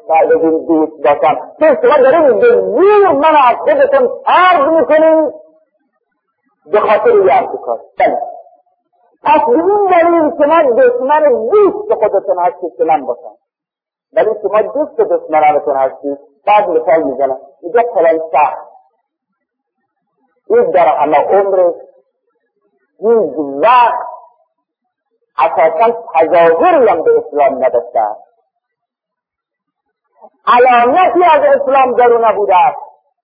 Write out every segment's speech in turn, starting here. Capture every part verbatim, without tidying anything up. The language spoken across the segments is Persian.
بعد از این دوست باشم. تو شما دارید به زور من از خودتون طرد میکنید به خاطر یه افکار. پس به این دلیل شما دشمن دوست خودتون هستید که من باشم، ولی شما دوست دشمنانتون هستید. بعد مثال میزنم، میگه فلان شخص این در همه عمر هیچ وقت اساسا تظاهری هم به اسلام نداشته است، علامتی از اسلام در او نبوده است،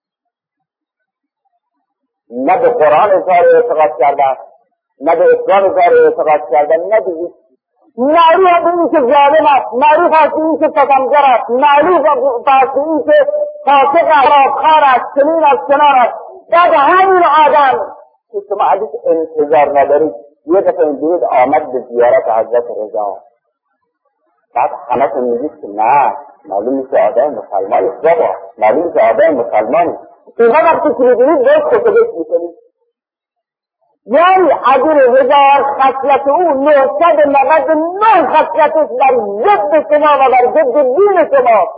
نه به قرآن اظهار اعتقاد کرده است، نه به اسلام اظهار اعتقاد کرده، نه به هیچ. معروف به این که ظالم است، معروف است به این که ستمگر است، معروف است به این که فاسق خرابکار است، چنین است چنان است. بعد همین آدم که شما ازش انتظار ندارید یه دفعه اینجوری آمد به زیارت حضرت رضا، بعد همتون میگید که نه معلوم نیست آدم مسلمانی است، بابا معلوم نیست آدم مسلمانی. اینها وقتی که میبینید باید خطبش میکنید. یعنی اگر هزار خصلت او نهصد و نود و نه خصلتش بر ضد شما و بر ضد دین شما،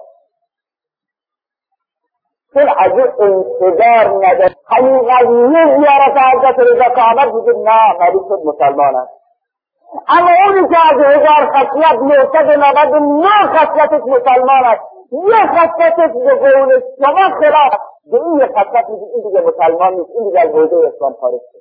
چون اگر انتظار نداره همین قضیه زیارت حضرت رضا که آمد میگه نه معلوم شد مسلمان است. اما اونی که از هزار خصلت نهصد و نود و نه خصلتش مسلمان است، یک خصلتش به قول شما خلاف، به این یک خصلت میگه این دیگه مسلمان نیست، این دیگه از حوزه اسلام خارج شد.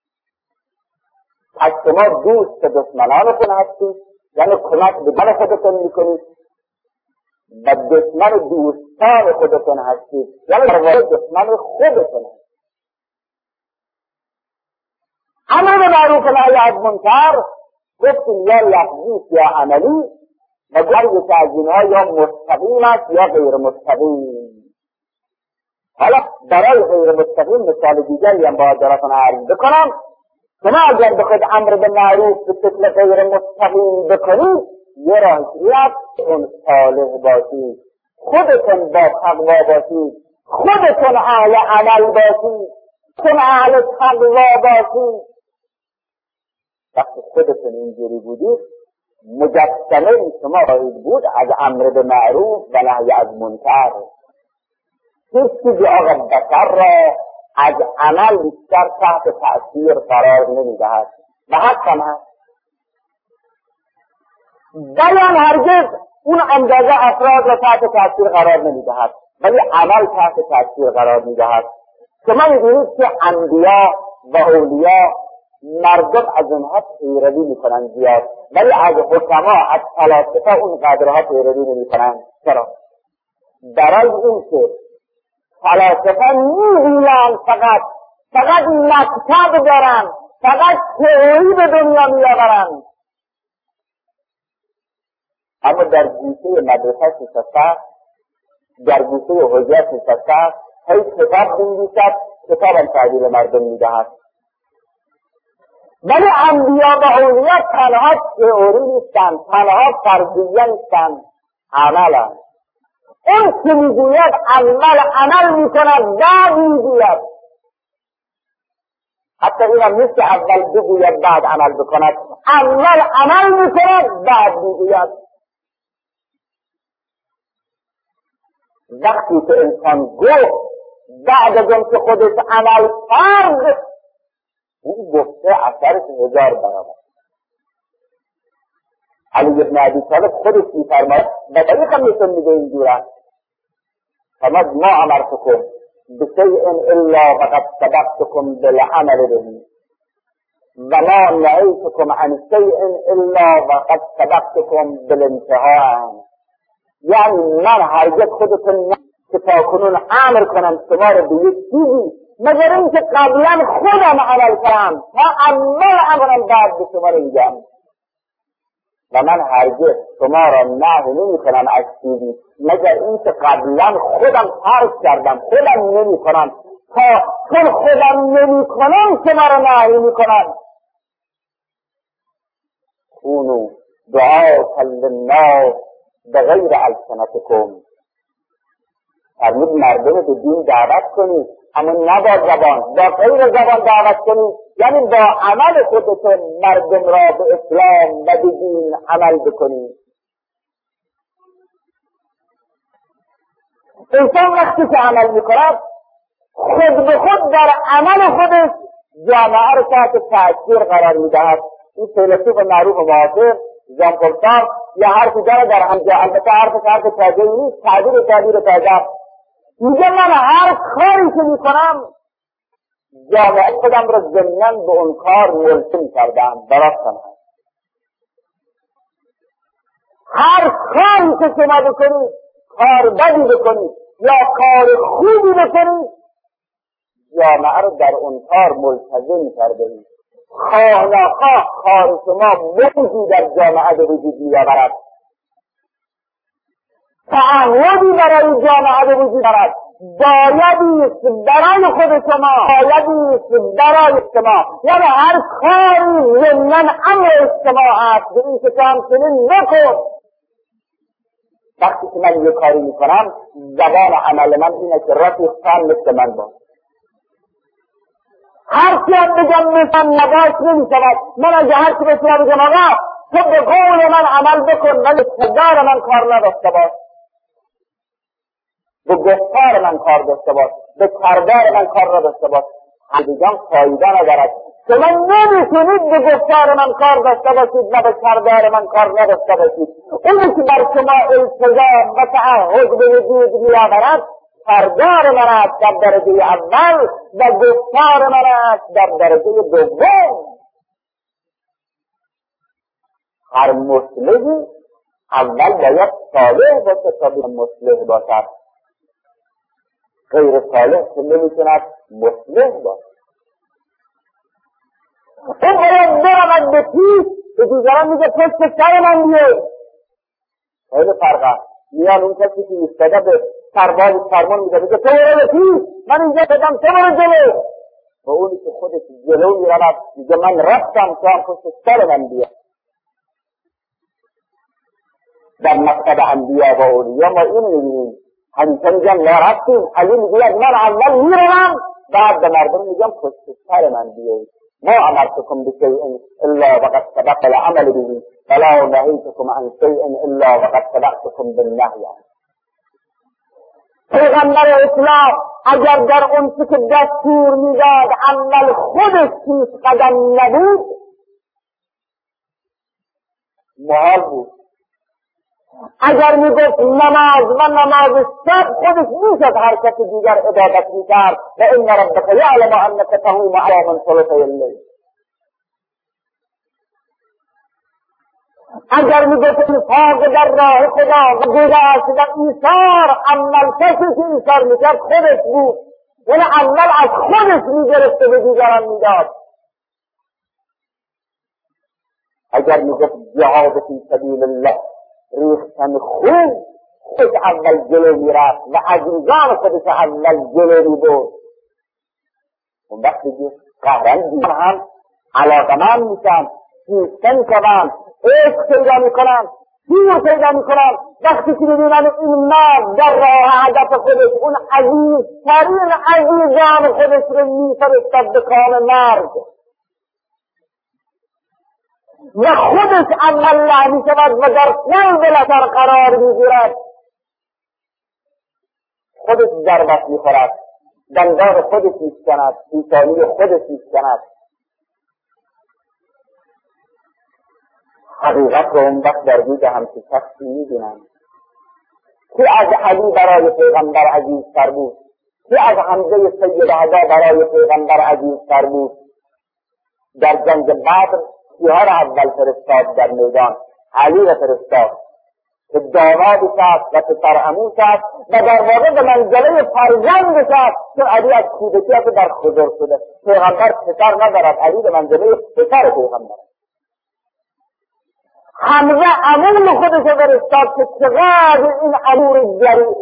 پس شما دوست دشمنانتون هستید، یعنی کمک به دل خودتون میکنید، و دشمن دوستان خودتون هستید، یعنی در واقع دشمن خودتون هستید. امر به معروف و نهی از منکر گفتیم یا لفظی یا عملی، و گفتیم که از اینها یا مستقیم است یا غیر مستقیم. حالا برای غیر مستقیم مثال دیگری هم باید براتون عرض بکنم. شما اگر بخواید امر به معروف به شکل غیر مستقیم بکنید، یه راهیت اون صالح باشید، خودتون با تقوا باشید، خودتون اهل عمل باشید، خودتون اهل تقوا باشید. وقتی خودتون اینجوری بودید مجسمه شما خواهید بود از امر به معروف و نهی از منکر. هیچ چیزی آقا بشر را از عمل بیشتر تحت تأثیر قرار نمیدهد و حق هم هست. بیان هرگز اون اندازه افراد را تحت تأثیر قرار نمیدهد، ولی عمل تحت تأثیر قرار میدهد. شما می‌بینید که انبیا و اولیاء مردم از اونها پیروی میکنن زیاد، ولی از حکما از فلاسفه اون قدرها پیروی نمیکنن. چرا؟ برای این که فلاسفه می‌گویند فقط فقط مکتب دارن، فقط تئوری به دنیا میآورند، اما در گوشه مدرسه نشسته، در گوشه حجت نشسته، هی کتاب می‌نویسد، کتابم تعبیر مردم می‌دهد. ولی انبیا و اولیاء تنها تئوری نیستند، تنها فرضیه نیستند، عملند. اون که میگوید عمل عمل میکند بعد میگوید، حتی این هم نیست که اول بگوید بعد عمل بکند، اول عمل میکند بعد میگوید. وقتی که انسان گفت بعد از اون که خودش عمل کرد، این گفته اثرش هزار برابر. علی ابن ابی طالب خودش میفرماید و طریق هم نشون میده اینجور است: فما ما امرتکم بشیء الا وقد سبقتکم بالعمل به و ما نهیتکم عن شیء الا وقد سبقتکم بالانتهاء. یعنی من هرگز خودتون که تا کنون امر کنم شما رو به یک چیزی مگر اینکه قبلا خودم عمل کنم تا اول امرم بعد به شما رو میگم، و من هرگز شما را نهی نمی کنم از چیزی مگر اینکه قبلا خودم ترک کردم، خودم نمی کنم، تا چون خودم نمی کنم شما را نهی می کنم. کونو دعاء للناس بغیر السنتکم، فرمود مردم به دین دعوت کنید اما نه با زبان، با غیر زبان دعوت کنید، یعنی با عمل خودتون مردم را به اسلام و به دین عمل بکنید. انسان وقتی که عمل میکند خود به خود در عمل خودش جامعه رو تحت تأثیر قرار میدهد. این فیلسوف معروف معاصر ژان پل سارتر یا حرفی داره در همجا، البته حرف حرف تازه‌ای نیست، تعبیر تعبیر تازه. میگه من هر کاری که میکنم جامعه خودم را ضمناً به اون کار ملزم کردم. درستم هر کاری که شما بکنید، کار بدی بکنید یا کار خوبی بکنید، جامعه رو در اون کار ملتزم کرده اید. خواه ناخواه کار شما موجی در جامعه به وجود میآورد، تعهدی برای جامعه به وجود آورد، بایدیست برای خود شما، بایدیست برای شما. یعنی هر کاری ضمناً امر اجتماع است به این که تو همچنین بکن. وقتی که من یه کاری میکنم زبان عمل من اینه که رفیق خان مثل من باش. هر چی هم بگم مثل نباش نمیشود. من اگه هر چی به شما بگم آقا تو به قول من عمل بکن ولی کردار من کار نداشته باش، به گفتار من کار داشته باش، به کردار من کار نداشته باش، دیگه فایده ندارد. شما نمیتونید به گفتار من کار داشته باشید و به کردار من کار نداشته باشید. اونی که بر شما التزام و تعهد به وجود میآورد کردار من است در درجه اول و گفتار من است در درجه دوم. هر مصلحی اول باید صالح باشه تا به مصلح باشد، غیر صالح که نمیتوند مصلح باشه. اون باید برمد به پیش به دیگران میگه پشت سر من بیه. خیلی فرق است. میان اون کسی که ایستاده به سرباز فرمان میده میگه تو برو به پیش، من اینجا بدم تو برو جلو. و اونی که خودش جلو میرود میگه من رفتم تو هم پشت سر من بیه. در مکتب انبیا و اولیا ما این میبینیم، همیشه میگم ما رفتیم، علی میگوید من اول میروم بعد به مردم میگم پشت سر من بیایید. ما امرتكم بشيء الا وقد سبق العمل به ولا نهيتكم عن شيء الا وقد سبقتكم بالنهي. پیغمبر اسلام اگر در اون چه که دستور میداد عمل خودش پیش قدم نبود محال بود. اگر میگفت نماز و نماز شب خودش میشد هر کسی دیگر عبادت میکرد و این ربک یعلم انک تقوم من ثلثی اللیل. اگر میگفت انفاق در راه خدا و گذشت و ایثار عمل کسی که ایثار میکرد خودش بود، یعنی عمل از خودش میگرفت و به دیگران میداد. اگر میگفت جهاد فی سبیل الله ریختن خون خود اول جلو میرفت و عزیزان خودش اول جلو میبرد. اون وقتی که قهرن دیگران هم علاقمند میشن، سیستن میکنن، عشق پیدا میکنن، شور پیدا میکنن. وقتی که ببینن این مرد در راه هدف خودش اون عزیزترین عزیزان خودش رو میفرستد به کام مرد و خودش اول له می شود و در قلب لشکر قرار می گیرد، خودش ضربت می خورد، دندان خودش می شکند، پیشانی خودش می شکند. حقیقت رو اون وقت در دید همچه شخصی می بینند. کی از علی برای پیغمبر عزیزتر بود؟ کی از حمزه سید هدا برای پیغمبر عزیزتر بود؟ در جنگ بدر کیها را اول فرستاد در میدان؟ علی را فرستاد که دامادش است و پسر عموش است و در واقع به منزله فرزندش است، چون علی از کودکیت در خضر شده. پیغمبر پسر ندارد، علی به منزله پسر پیغمبر. حمزه عموم خودش را فرستاد که چقدر این امور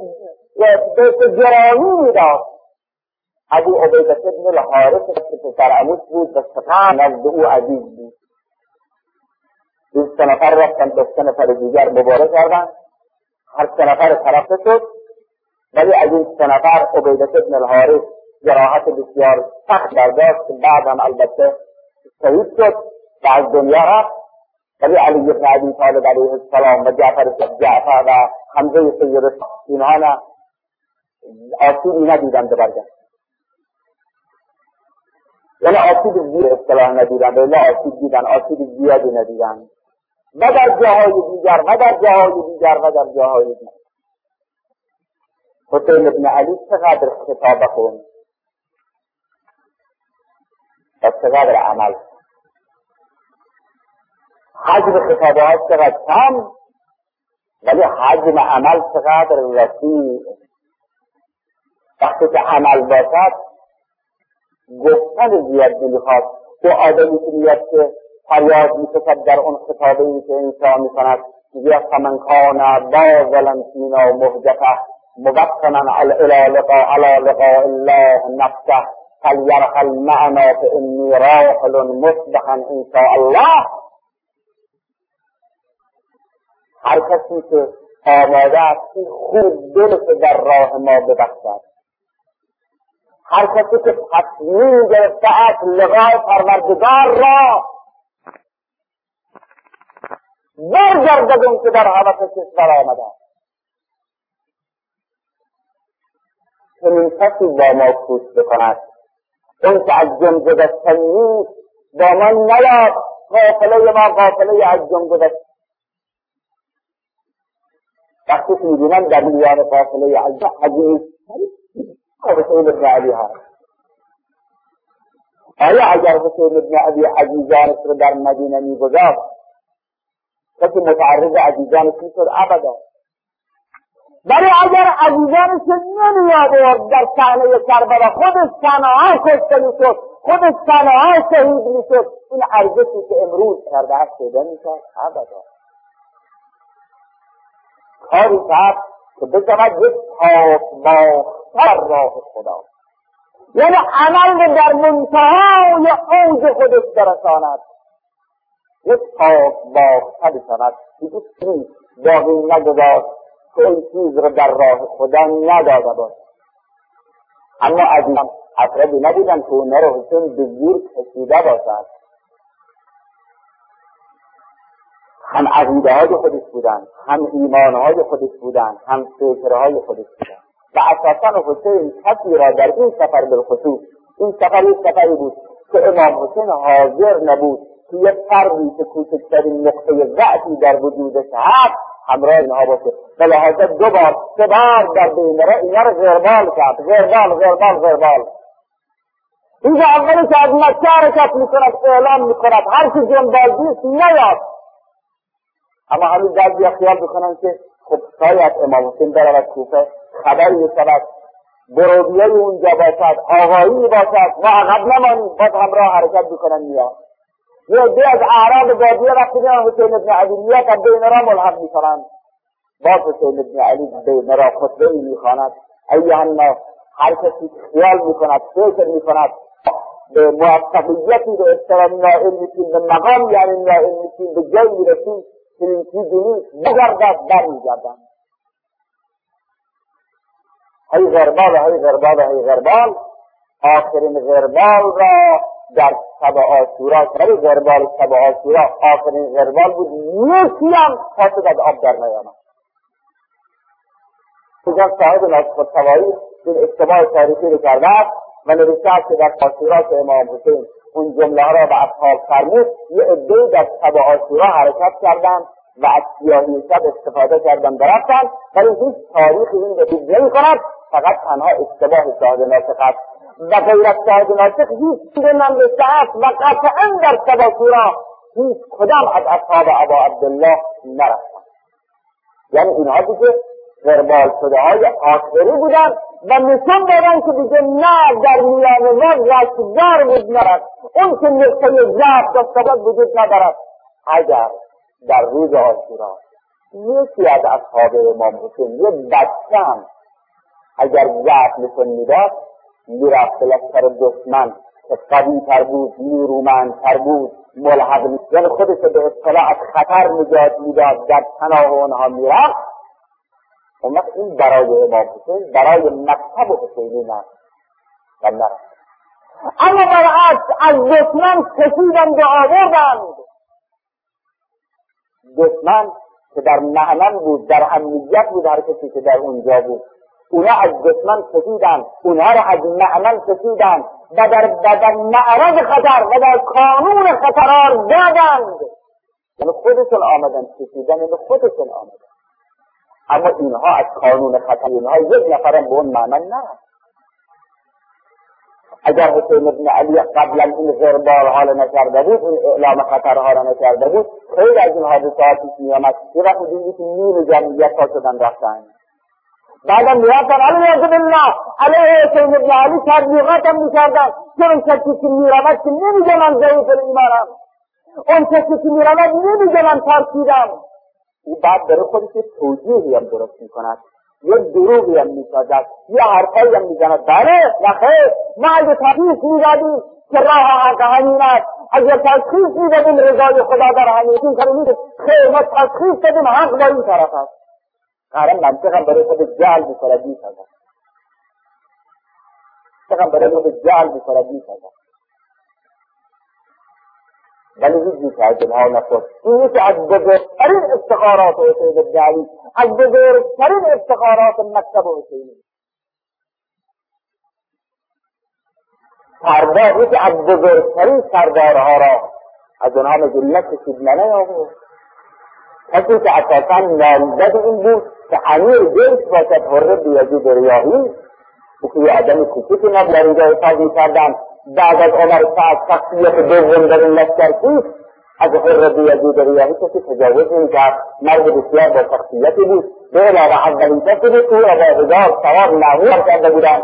جرامی میداد. ابو عبیده بن الحارث که پسر عموش بود و چقدر نزد او عزیز بود. این سه نفر رفتن به سه نفر دیگر مبارزه کردن، هر سه نفر طرفه شد، ولی از این سه نفر عبیده بن الحارث جراحت بسیار سخت برداشت که بعد هم البته شهید شد و از دنیا رفت. ولی علی بن ابی طالب علیه السلام و جعفر جعفر و حمزه سید اینها نه آسیبی ندیدند برگشت. یعنی آسیب زیر اصطلاح ندیدند، ولی آسیب دیدن، آسیب زیادی ندیدند. و در جاهای دیگر و در جاهای دیگر و در جاهای دیگر. حسین ابن علی چقدر خطابه خوند و چقدر عمل. حجم خطابه ها چقدر کم، ولی حجم عمل چقدر وسیع. وقتی که عمل باشد گفتن زیاد نمیخواد. تو آدمی که میاد که فریاد میکشد در اون خطابه‌ای که انشا میکند، میگه فمن کان باذلا فینا مهجته مبطنا الی لقاء الله نفسه فلیرحل معنا فانی راحل مصبحا انشاء الله. هر کسی که آماده است که خوب دلش در راه ما ببخشد، هر کسی که تصمیم گرفته است لقای پروردگار را برگردد اون که در حوث کشور آمده است، چنین کسی با ما کوش بکند. اون که از جن گذشتن نیست با من نیاد، غافله ما غافله از جن گذشتن. وقتی که میبینم در میان غافله از جن حجیز حسین ابن علی هست. آیا اگر حسین ابن علی عزیزانش رو در مدینه میگذاشت کسی متعرض عزیزانش میشد؟ ابدا. ولی اگر عزیزانش نمیاد در صحنه کربلا خودش تنها کشته میشد، خودش تنها شهید میشد، این ارزشی که امروز کرده است پیدا میشد؟ ابدا. کاری کرد که بشود یک پاکباختر راه خدا، یعنی عمل در منتهای اوج خودش برساند، یک پاکباختر بشود، دیگه چیز باقی نگذاشت که این چیز رو در راه خدا نداده باشد. اما عزیزان اطرابی ندیدن که اونه رو حسین به زور کشیده باشد. هم عقیده های خودش بودن، هم ایمان های خودش بودن، هم فکرهای خودش بودن. و اساسا حسین کسی را در این سفر بالخصوص، این سفر یک سفری بود که امام حسین حاضر نبود که یک فردی که کوچکترین نقطه ضعفی در وجودش هست همراه اینها باشه. به لحاظه دو بار سه بار در بین را اینا را غربال کرد، غربال غربال غربال. اینجا اولی که از مکه حرکت میکند اعلام میکند هر که جنبازیست نیاد. اما همین بعضی خیال بکنن که خب شاید امام حسین برود کوفه، خبری شود، برودیه اونجا باشد، آقایی باشد، ما عقب نمانیم، باز همراه حرکت بکنن میاد. یه عده از اعراب بادیه وقتی میان حسین ابن علی میاد و بین را ملحق میکنند، باز حسین ابن علی بین را خطبه میخواند ایها الناس. هر کسی خیال میکند، فکر میکند به موفقیتی به اصطلاح نائل میشیم، به مقام یعنی نائل میشیم، به جای میرسیم که این چیزی نیست، بگردد بر میگردند. هی غربال هی غربال هی غربال. آخرین غربال را در شب عاشورا، ولی غربال شب عاشورا آخرین غربال بود، یکی هم فاسد از آب در نیامد. چون صاحب نسخ التواریخ این اشتباه تاریخی رو کرده است و نوشته است که در عاشورا که امام حسین اون جمله ها را به اصحاب فرمود، یه عده‌ای در شب عاشورا حرکت کردند و از سیاهی شب استفاده کردن برفتن، ولی هیچ تاریخ این رو دید نمی کند، فقط تنها اشتباه شاهد ناسخ است و غیر از شاهد ناسخ هیچ چیز ننوشته است و قطعا در شب عاشورا هیچ کدام از اصحاب ابا عبدالله نرفتن. یعنی اینها دیگه غربال شده های آخری بودن و نشان دادن که دیگه نه در میان ما رشدار بود نرد، اون که نقطه ضعف داشته بود وجود ندارد. اگر در روز عاشورا یکی از اصحاب امام حسین یه بچه‌ام اگر ضعف نشون میداد، میرفت لشکر دشمن که قوی تر بود، نیرومند تر بود، ملحق میشد، یعنی خودش به اصطلاح از خطر نجات میداد، در پناه اونها میرفت. اون وقت این برای امام حسین برای مکتب حسینی نه و نرفت. اما برعکس از دشمن کشیدند و آوردند. دشمن که در معنن بود، در امنیت بود، هر کسی که در اونجا بود اونا از دشمن کشیدن، اونها را از معمل کشیدن و در بدن معرض خطر و در کانون خطر قرار دادند. یعنی خودشون آمدن کشیدن، یعنی خودشون آمدن. اما اینها از کانون خطر، اینها یک نفرم به اون معمل نرفت. اگر حسین ابن علی قبلا این غربارها را نکرده بود، این اعلام خطرها را نکرده بود، خیلی از این حادثاتی که میامد یه وقت دیدی که نیم جمعیت ها شدن رفتن. بعدم میرفتن علیه بالله علیه حسین ابن علی تبلیغات هم میکردن که اون کسی که میرود که نمیگه من ضعیف الایمانم، اون کسی که میرود نمیگه من ترکیدم. او بعد برای خودش توجیهی هم درست میکند، یک دروغی هم میسازد، یه حرفایی هم میزند. بله نخیر، ما اگه تشخیص میدادیم که راه حق همین است، اگه تشخیص میدادیم رضای خدا در همین این کاری نیست. خیر، ما تشخیص دادیم حق با این طرف است. قرار منطقه برای خود جعل بسرد میسازد، منطقه برای خود جعل بسرد میسازد. ولی هیچی که از اینها نخود. این که از بزرگترین افتخارات حسین ابن علی، از بزرگترین افتخارات مکتب حسینی، سردار یکی از بزرگترین سردارها را از اونها مجلت کشید ننیاورد. کسی که اساسا نامزد این بود که امیر جیش باشد، حر بیزید ریاحی، او که یه آدم کوچیکی نبود، در اینجا احساس میکردن بعد از عمر سعد شخصیت دوم در این لشکر کیست، از حر بیزید ریاحی کسی تجاوز نمیکرد. مرد بسیار با شخصیتی بود، به علاوه اولین کسی بود که او را با هزار سوار معمور کرده بودند.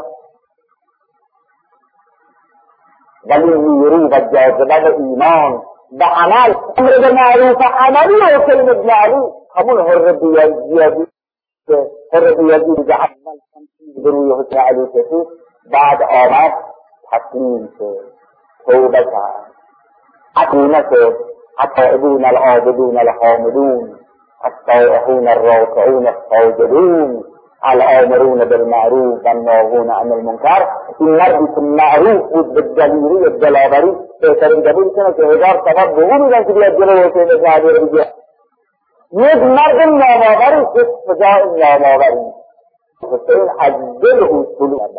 ولی نیرو و جاذبه و ایمان و عمل، امر به معروف عملی حسین ابن علی، همون حر بیزید که حر بیزید که اول به روی حسین علی کشید، بعد آمد تسلیم شد، توبه کرد، عقیمه شد، التائبون العابدون الحامدون السائحون الراکعون الساجدون الآمرون بالمعروف و الناهون عن المنکر. این مردی که معروف بود به دلیری دلاوری، بهترین دلیل کنه که هزار ثواب به او میدن که بیاد جلوی حسین ابن علی رو بگه. یک مرد نامآوری که سزای نامآوری، حسین از دل او سلوک کرد،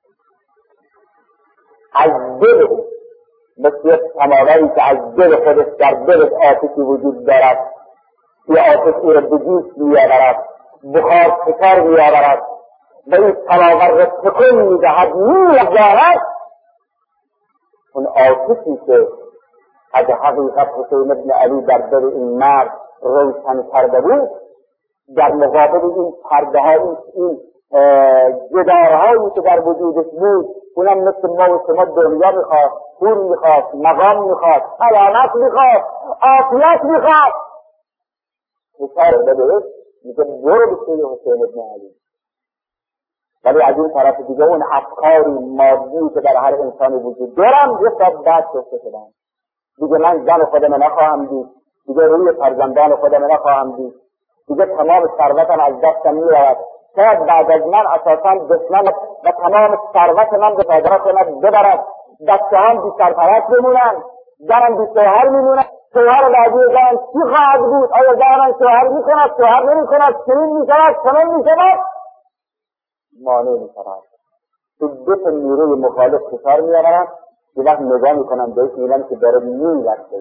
از دل او، مثل یک سماوری که از دل خودش در دلش آتشی وجود دارد، یه آتش او را به جوش میآورد، بخار شکر میآورد و این سماور را تکون میدهد، می‌جاهد. اون آتشی که از حقیقت حسین ابن علی در دل این مرد روشن کرده بود، در مقابل این پرده ها، این جدارهایی که در وجودش بود، اونم مثل ما و شما دنیا میخواد، پول میخواد، مقام میخواد، علامت میخواد، عافیت میخواد. بسیار بدهش میگه برو به سوی حسین ابن علی. ولی از این طرف دیگه اون افکاری مادی که در هر انسانی وجود دارم یه ساعت بعد کشته شدن. دیگه من زن خودم نخواهم دید، دیگه روی فرزندان خودم نخواهم دید، دیگه تمام ثروتم از دستم میرود. شاید بعد از من اساسا دشمن و تمام ثروت من به صادرات من ببرد، بچه هم بی سرپرست بمونن، زنم بی شوهر میمونن. شوهر بعدی زن چی خواهد بود؟ آیا زنم شوهر میکند، شوهر نمیکند، چنین میشود، چنین میشود؟ مانع میشود. تو دو تا نیروی مخالف فشار میآورند، یه وقت نگاه میکنن بهش میگن که داره میلرزه.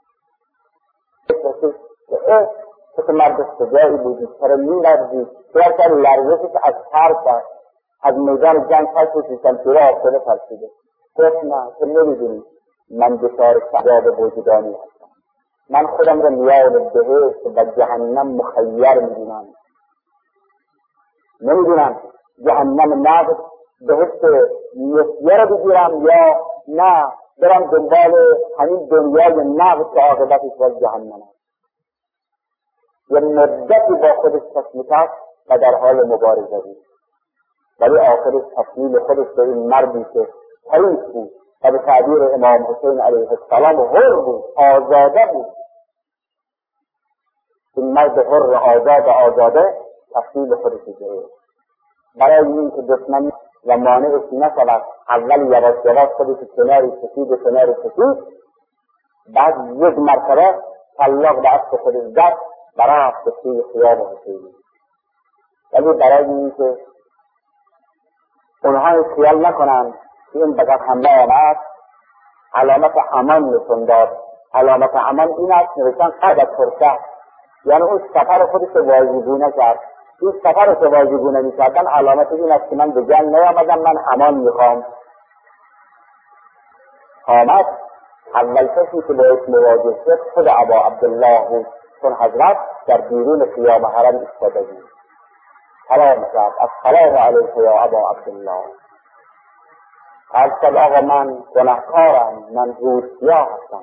تو که مرد شجاعی بودی، چرا میلرزی؟ شاید که لرزشی که از ترس از میدان جنگ پس شمشیره افتاده ترسیده. گفت نه، تو نمیدونی من دچار شجاع وجدانی هستم. من خودم را میان بهشت و جهنم مخیر میدونم. نمیدونم جهنم نقد بهشت نسیه را بگیرم یا نه برم دنبال همین دنیای نقد که عاقبتش باز جهنم است. یه مدتی با خودش تصمیت و در حال مبارزه بود، ولی آخرش تسلیم خودش به این مردی که حریص بود و به تعبیر امام حسین علیه السلام حر بود، آزاده بود. این مرد حر آزاد آزاده تسلیم خودش بود. برای این که دشمن و مانعش نشود، اول یواش یواش خودش کناری کشید و کناری کشید، بعد یک مرتبه طلاق به اسب خودش زد و رفت به سوی خیام حسینی. ولی برای این که اونها خیال نکنند که این بقیت حمله آمد علامت امان نشون داد. علامت امان این است نوشتن قد از فرصت، یعنی اون سفر خودش واجبونه کرد. این سفر رو واجبونه میکردن علامت این است که من به جنگ نیامدم، من امان میخوام. آمد اول کسی که باید مواجه شد خود ابا عبدالله بود، چون حضرت در بیرون خیام حرم ایستاده بود. سلام کرد السلام علیک یا ابا عبدالله. ارسل آقا من گناهکارم، من روسیا هستم،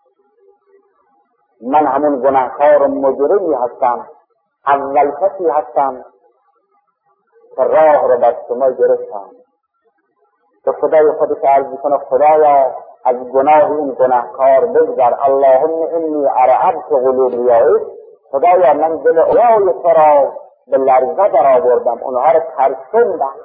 من همون گناهکار مجرمی هستم، اول کسی هستم که راه رو بر شما گرفتم. که خدای خودش عرض کنه خدایا از گناه این گناهکار بگذر، اللهم انی ارعبت قلوب ریایت، خدایا من دل اولای تو را به لرزه در آوردم، اونها را ترسوندم.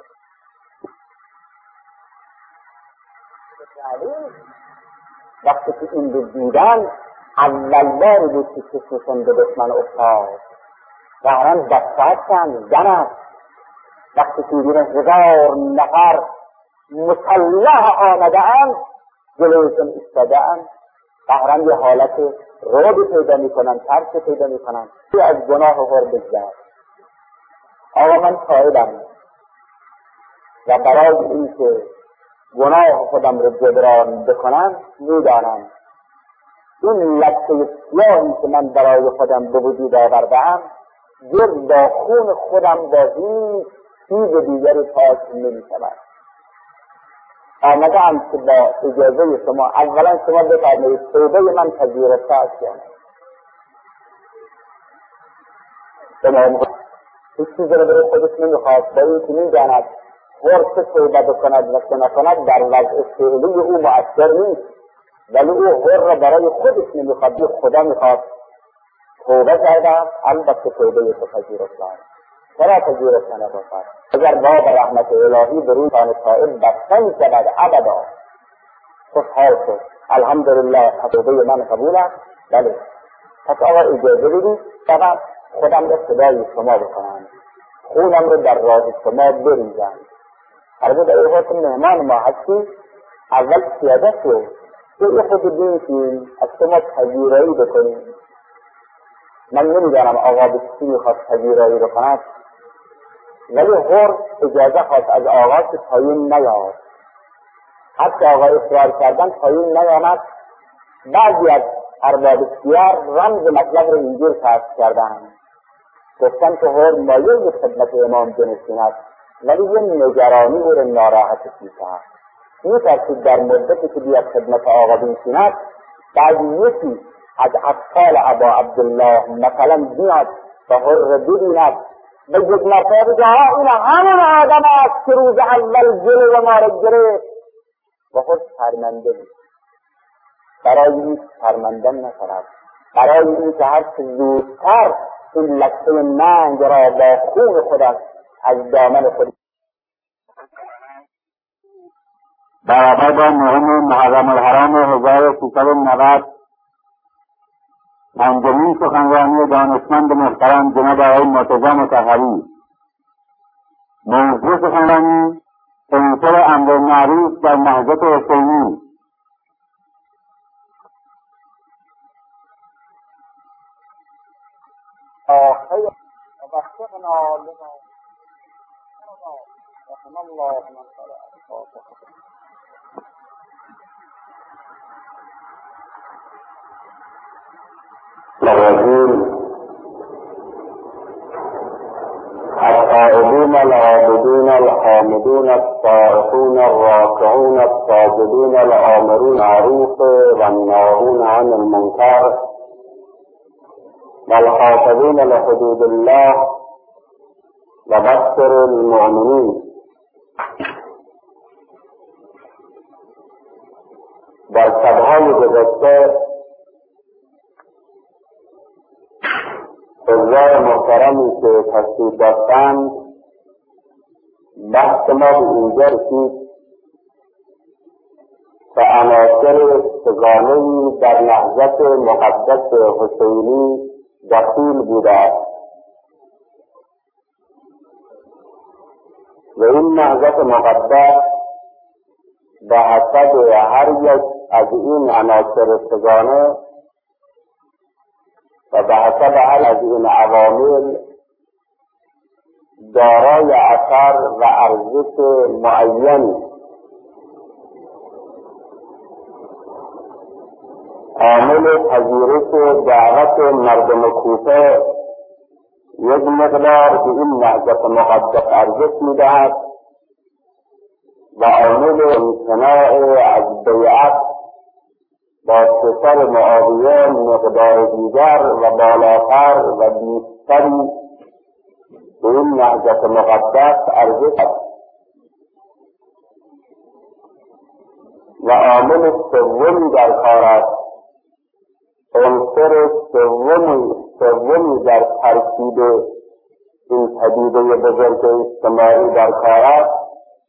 وقتی که این رو دیدن اول بار بود که چشمشون به دشمن افتاد. ظاهرا دستهاشان زنند. وقتی که دیدن هزار نفر مسلح آمده‌اند جلویشون ایستاده‌اند، ظاهرا یه حالت رعب پیدا میکنن، ترس پیدا میکنن که از گناه خود بگذر. آقا من تائبم و برای اینکه گناه خودم رو جبران بکنم میدانم این لکه سیاهی که من برای خودم به وجود آورده‌ام جز با خون خودم با هیچ چیز دیگری پاک نمی‌شود. آمده‌ام که با اجازه شما اولا شما بفرمایید توبه من پذیرفته است یا نه. شما هیچ چیزی رو برای خودش نمی‌خواست، با این که می‌داند هر چه توبه بکند و چه نکند در وضع فعلی او مؤثر نیست، ولی او هر را برای خودش نمیخواد، خدا میخواد. توبه کردم، البته توبه تو پذیرفته است. چرا پذیرفته نباشد؟ اگر باب رحمت الهی به روی کان تائب بسته میشود ابدا، خوشحال شد الحمدلله توبه من قبول است. بله پس آقا اجازه بدید فقط خودم را صدای شما بکنم، خونم رو در راه شما بریزم. هرگاه در اوقات مهمان ما هستی اول سیاده شد که ای خود بینشیم از شما پذیرایی بکنیم. من نمیدانم آقا به چی میخواد پذیرایی بکند، ولی هر اجازه خواست از آقا که پایین نیاد. حتی آقا اصرار کردن پایین نیامد. بعضی از ارباب سیار رمز مطلب رو اینجور کشف کردن، گفتن که هر مایل به خدمت امام بنشیند، ولی یه نگرانی او رو ناراحتش میکرد. میترسید در مدتی که بیاد خدمت آقا بنشیند بعد یکی از اطفال ابا عبدالله مثلا بیاد و هر رو ببیند به یک مرتبه بگه ها این همون آدم است که روز اول جلو ما رو گرفت و خود شرمنده بود. برای این شرمنده نشود، برای این که هر چه زودتر این لکه ننگ را با خون خودش از دامن خود برابر با نهم محرم الحرام هزار و سیصد و نود پنجمین سخنرانی دانشمند محترم جناب آقای مرتضی مطهری. موضوع سخنرانی عنصر امر معروف در نهضت حسینی. آخر وفقنا لما رحم الله من صلى الرجيم التائبين العابدين الحامدين السائحون الراكعون الساجدين الآمرون بالمعروف والناهون عن المنكر والحافظين لحدود الله وبشر المؤمنين. در شبهای گذشته حضار محترمی که تشریف داشتند بحث ما به اینجا رسید که عناصر سگانه‌ای در نهضت مقدس حسینی دخیل بوده است و این نهضت مقدس به حسب هر یک از این عناصر سگانه و به حسب هر از این عوامل دارای اثر و ارزش معینی. عامل پذیرش دعوت مردم کوفه یک مقدار به این نهضت مقدس ارزش می‌دهد و عامل امتناع از بیعت با پسر معاویه مقدار دیگر و بالاتر و بیشتری به این نهضت مقدس ارزش است. و عامل سومی در کار است، عنصر سومی سومی در ترکیب این پدیده بزرگ اجتماعی در کار است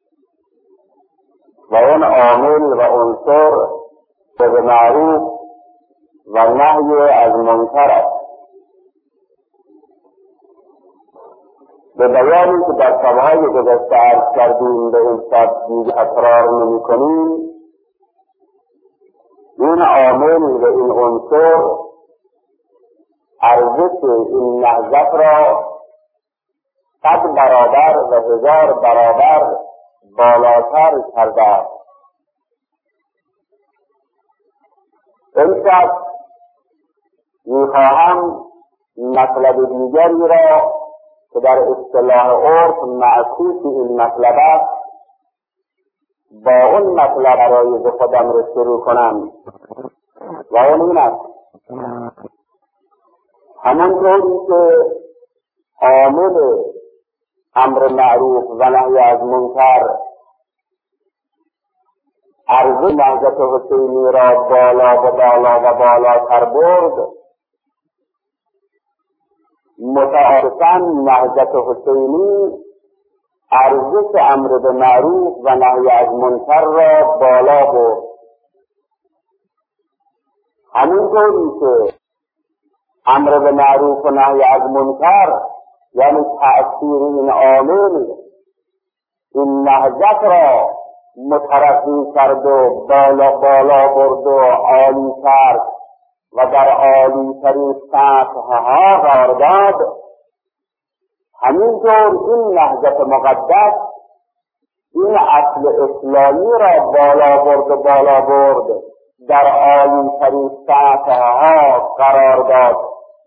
و اون عامل و عنصر به معروف و نهی از منکر است. به بیانی که در شبهای گذشته عرض کردیم به این شب دیگه تکرار نمی کنیم، این عامل و این عنصر ارزش این نهضت را صد برابر و هزار برابر بالاتر کرده است. امشب میخواهم مطلب دیگری را که در اصطلاح عرف معکوس این مطلب است با اون مطلب برای خودم را شروع کنم و اون این است: همانطوری که عامل امر معروف و نهی از منکر ارزش نهضت حسینی را بالا و بالا و بالاتر برد، متعارفاً نهضت حسینی ارزش امر به معروف و نهی از منکر را بالا برد. همونطوری که امر به معروف و نهی از منکر یعنی تأثیر این عامل این نهضت را مترقی کرد و بالا بالا برد و عالی کرد و در عالی ترین سطحها قرار داد، همینطور این نهضت مقدس این اصل اسلامی را بالا برد و بالا برد، در عالی ترین سطحها قرار داد.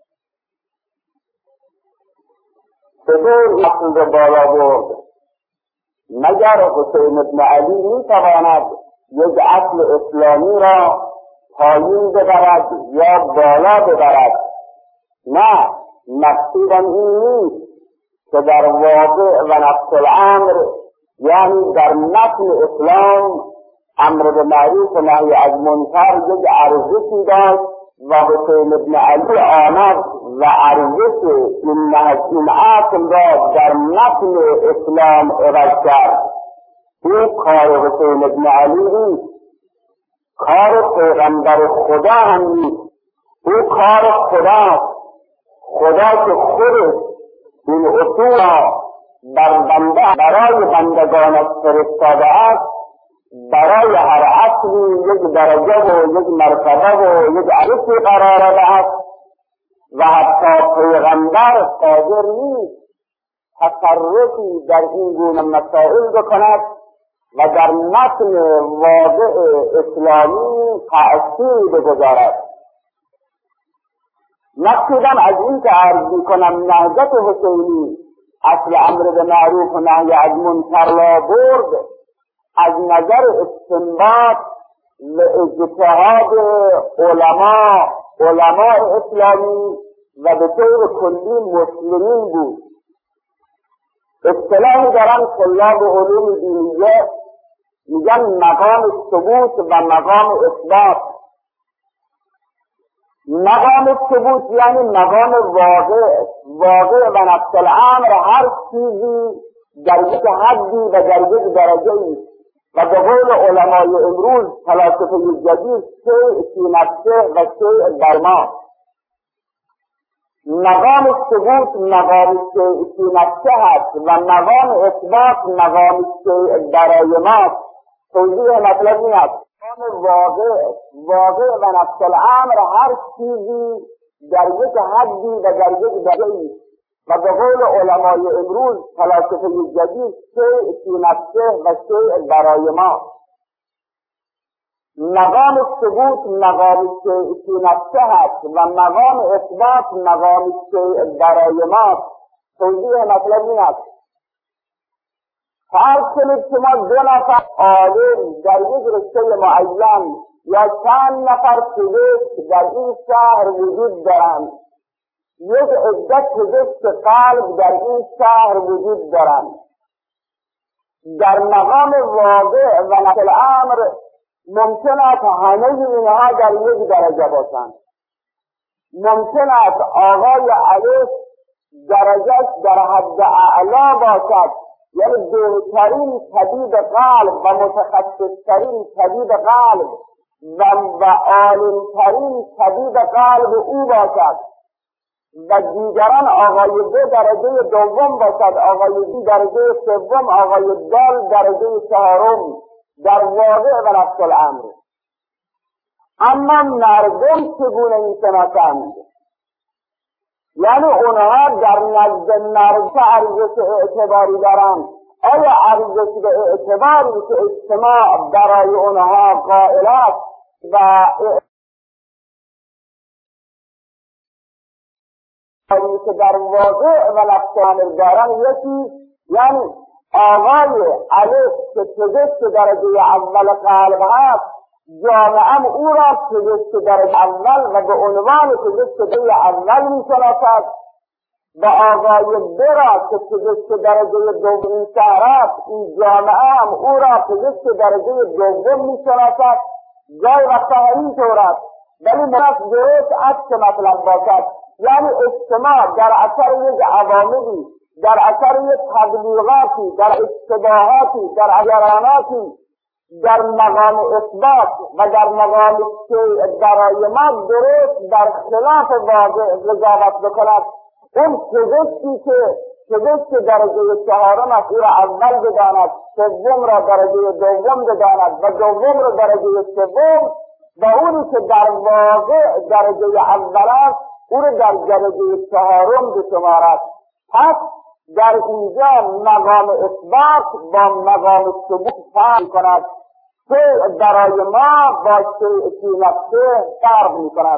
چطور اصل را بالا برد؟ مگر حسین ابن علی می تواند یک اصل اسلامی را پایین ببرد یا بالا ببرد؟ نه، مقصودم این نیست که در واقع و نفس الامر یعنی در متن اسلام امر به معروف و نهی از منکر یک ارزشی داشت و حسین ابن علی آمد و ارزش این این اصل را در متن اسلام عوض کرد. این کار حسین ابن علی نیست، کار پیغمبر خدا هم نیست، این کار خدا خدا که خودش این اصول بر بنده برای بندگانش فرستاده است، برای هر اصلی یک درجه و یک مرتبه و یک ارزشی قرار داده است و حتی پیغمبر قادر نیست تصرفی در این گونه مسائل بکند و در متن واقع اسلامی تأثیر بگذارد. مقصودم از این که عرض میکنم نهضت حسینی اصل امر به معروف و نهی از منکر را برد، از نظر استنباط و اجتهاد علما علماء اسلامی و به طور کلی مسلمین بود. اصطلاحی دارن طلاب علوم دینیه میگن مقام ثبوت و مقام اثبات. مقام ثبوت یعنی مقام واقع واقع و نفس الامر، هر چیزی در یک حدی و در یک درجه‌ای و به قول علمای امروز فلاسفه جدید شیء فی نفسه و شیء در ما. مقام ثبوت مقام شیء نفسه هست و مقام اثبات مقام شیء برای ما. توضیح مطلب این است مقام واقع واقع و نفس الامر هر چیزی در یک حدی و در یک درجه‌ای و به قول علمای امروز فلاسفه جدید شیء فی نفسه و شیء برای ما. مقام ثبوت مقام شیء فی نفسه هست و مقام اثبات مقام شیء برای ما. توضیح مطلب این است فرض کنید شما دو نفر عالم در یک رشته معین یا چند نفر پزشک در این شهر وجود دارند، یک عده پزشک قلب در این شهر وجود دارند. در مقام واقع و نفس الامر ممکن است همه اینها در یک درجه باشند. ممکن است آقای الف درجهش در حد اعلا باشد، یعنی بهترین طبیب قلب و متخصصترین طبیب قلب و و عالمترین طبیب قلب او باشد و دیگران آقای دو درجه دوم باشد، آقای دی درجه سوم، آقای دال درجه چهارم در واقع و نفس الامر. اما مردم چگونه میشناسند؟ یعنی اونها در نزد مرد ارزش اعتباری دارند. آیا ارزش به اعتباری که اجتماع برای اونها قائل است و که در واقع و نفس الامر دارند یکی، یعنی آقای الف که پزشک درجه اول قلب هست جامعه او را پزشک درجه اول و به عنوان پزشک درجه اول می‌شناسد و آقای دو را که پزشک درجه دوم شهر است این جامعه هم او را پزشک درجه دوم می‌شناسد. جای وقتا اینطور است، ولی مناسب درست عکس مطلب باشد، یعنی اجتماع در اثر یک عواملی، در اثر یک تبلیغاتی، در اشتباهاتی، در اجراناتی در مقام اثبات و در مقام شیء برای ما درست در خلاف واقع قضاوت بکند. اون پزشکی که پزشک درجه چهارم است او را اول بداند، سوم را درجه دوم بداند و دوم را درجه سوم، و اونی که در واقع درجه اول است او را در درجه چهارم بشمارد. پس در اینجا مقام اثبات با مقام ثبوت فرق کند، شیء برای ما با شیء فی نفسه فرق میکند.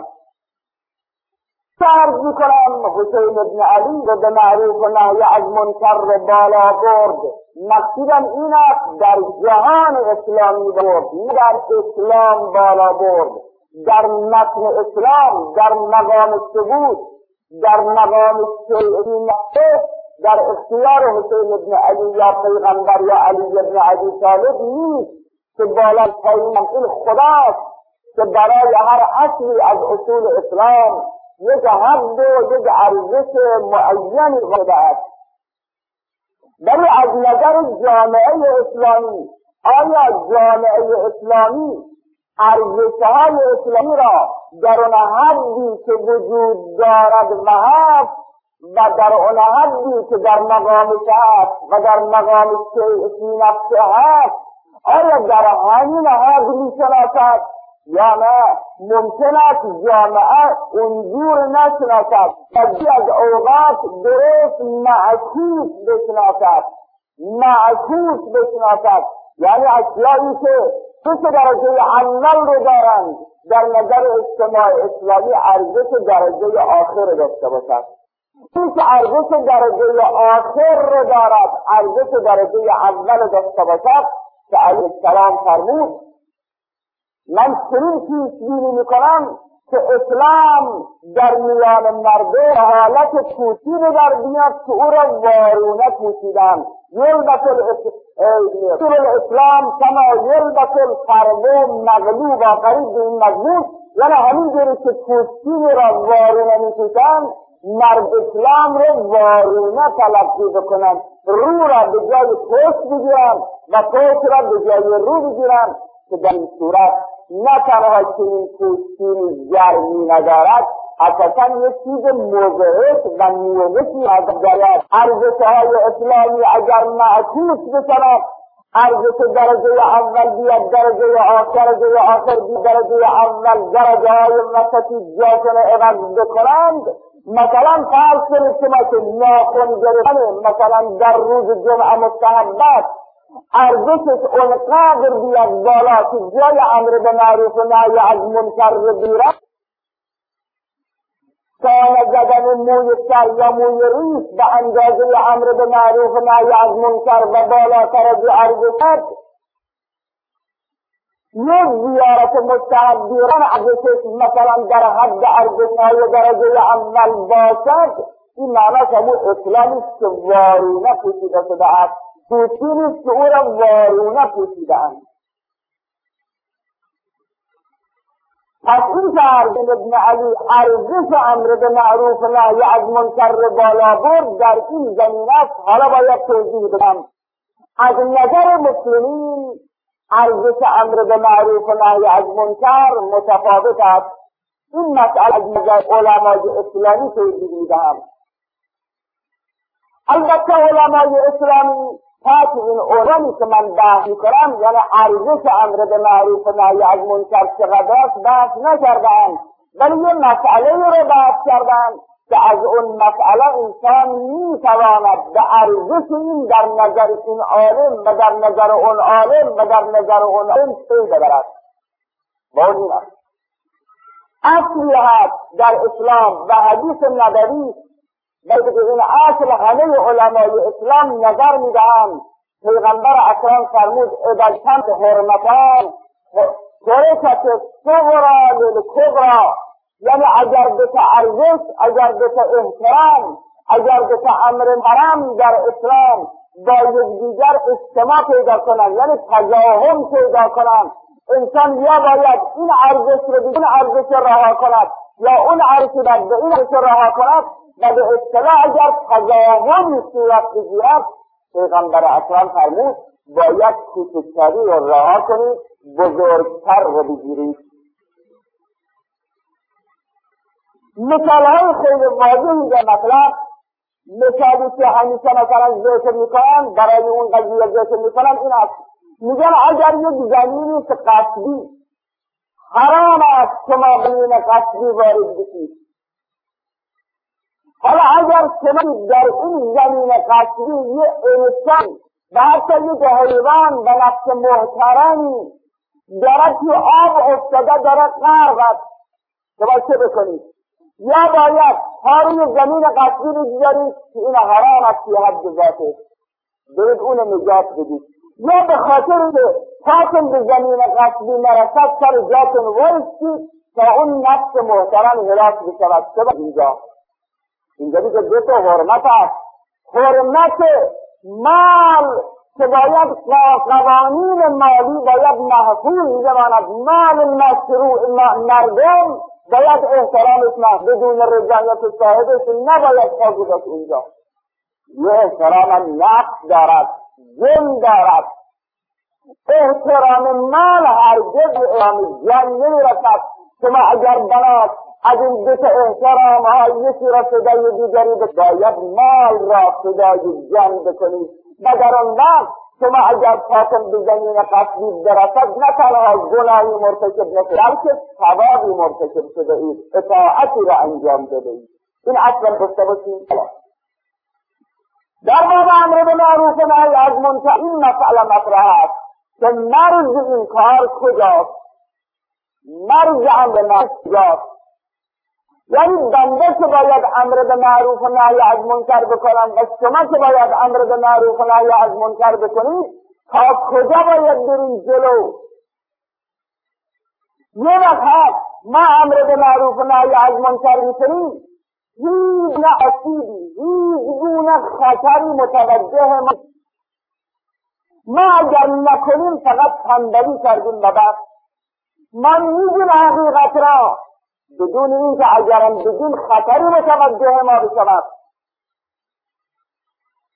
فرق میکنم حسین بن علی رو به معروف و نهی از منکر بالا برد. مقصودم این است در جهان اسلامی برد، نه در اسلام بالا برد. در متن اسلام، در مقام ثبوت، در مقام شیء فی نفسه در اختیار حسین بن علی یا پیغمبر یا علی بن ابی طالب نیست که بالا پایین این خداست که برای هر اصلی از اصول اسلام یک حد و یک ارزش معینی قائل است. ولی از نظر جامعه اسلامی، آیا جامعه اسلامی ارزش‌های اسلامی را در آن حدی که وجود دارد و هست و در آن حدی که در مقامش هست و در مقام شیء فی نفسه هست آیا در همین حد میشناسد یا نه؟ ممکن است جامعه اونجور نشناسد و از اوقات درست معکوس بشناسد معکوس بشناسد یعنی اشیایی که سه درجه اول رو دارند در نظر اجتماع اسلامی ارزش درجه آخر داشته باشد. این که ارزش درجه آخر رو دارد ارزش درجه اول داشته باشد که علیه السلام فرمود من چنین پیش بینی میکنم که اسلام در میان مردم حالت پوشی رو در بیاد که او را وارونه پوشیدن. یلبس الاسلام کما یلبس الفرو مغلوب قریب به این مضمون، یعنی همین جوری که پوشی را وارونه میپوشند مرد اسلام رو وارونه تلقی بکنند، رو را به جای پشت بگیرند و پشت را به جای رو بگیرند که در این صورت نه تنها چنین پوستین گرمی ندارد اساسا یک چیز موضوعیت و نیومتی از دارد. ارزشهای اسلامی اگر معکوس بشود، ارزش درجه اول بیاد درجه آخر، درجه آخر بیاد درجه اول، درجه های وسطی جاشن عوض بکنند. مثلا فرض کنید شما که ناخن گرفتن مثلا در روز جمعه مستحبات ارزشش اونقدر بیاد بالا که جای امر به معروف و نهی از منکر بگیرد، سانه زدن موی سر یا موی ریش به اندازه امر به معروف و نهی از منکر و بالاتر از ارزشش، یک زیارت مستحبیران ارزشش مثلا در حد ارزشهای درجه اول باشد، این معناش همون اسلامی است که وارونه پوشیده شده است، پوشی نیست که او را وارونه پوشیده اند. پس این که ارزش ابن علی ارزش امر به معروف و نهی از منکر بالا برد در این زمینه است. حالا باید توضیح بدم. از نظر مسلمین ارزش امر به معروف و نهی از منکر متفاوت است. این مسئله از نظر علمای اسلامی توضیح میدهم. البته علمای اسلامی پس این عنوانی که من بحث میکنم، یعنی ارزش امر به معروف و نهی از منکر چقدر است، بحث نکردند، ولی یه مسئله رو بحث کردند که از اون مسئله انسان میتواند به ارزش این در نظر این عالم و در نظر اون عالم و در نظر اون عالم پی ببرد. با این است اصلی هست در اسلام و حدیث نبوی، بلکه به این اصل همه علمای اسلام نظر میدهند. پیغمبر اکرم فرمود ادالتن حرمتان ترکت صغرا للکبرا، یعنی اگر به ارزش، اگر به احترام، اگر به امر حرام در اسلام با یکدیگر اجتماع پیدا کنند، یعنی تزاحم پیدا کنند، انسان یا باید این ارزش رو به این ارزش رها کند یا اون ارزش رو به این ارزش رها کند، و به اصطلاح اگر تزاحم صورت بگیرد، پیغمبر اکرم فرمود باید کوچکتری رو رها کنید، بزرگتر رو بگیرید. مثالهای خیلی واضحی در مطلب، مثالی که همیشه مثلا ذکر میکنن، برای اون قضیه ذکر میکنن این است، میگن اگر یک زمینی که قصبی حرام است شما زمین قصبی وارد بشید، حالا اگر شما در این زمین قصبی یه انسان و حتی یک حیوان به نفس محترمی دارد که آب افتاده دارد غرق، شما چه بکنید؟ یا باید پاروی زمین قصبی بگذارید که این حرام است که حد ذاته، برید اون نجات بدید، یا به خاطر که پاتون به زمین قصبی نرسد سر جاتون وایستید تا اون نفس محترم هلاک بشود. چه اینجا اینجا دیگه دو تا حرمت است. حرمت مال که باید قوانین مالی باید محفوظ بماند، مال مشروع مردم باید احترامش نه، بدون رضایت صاحبش نباید پاگذاشت. اینجا یه احترام نفس دارد، جن دارد. احترام مال هرگز به احترام جن نمیرسد. شما اگر بنات از این دو تا احترام ها یکی را صدای دیگری باید مال را صدای جن بکنید، و در آن وقت شما اگر پاتم به زمین قصبی برسد نه تنها گناهی مرتکب نشد بلکه ثوابی مرتکب شده اید، اطاعتی را انجام داده اید. این اصلا گفته باشید. در باب امر به معروف و نهی از منکر این مسئله مطرح است که مرز این کار کجاست، مرز امر معروف کجاست. یعنی بنده که باید امر به معروف و نهی از منکر بکنند و شما که باید امر به معروف و نهی از منکر بکنید، تا کجا باید بریم جلو؟ یه وقت ما امر به معروف و نهی از منکر میکنیم، هیچ گونه آسیبی، هیچ گونه خطری متوجه ما ما اگر نکنیم فقط تنبلی کردیم و بس. ما میدونیم حقیقت را بدون این که اگرم بدون خطری متوجه ما بشود.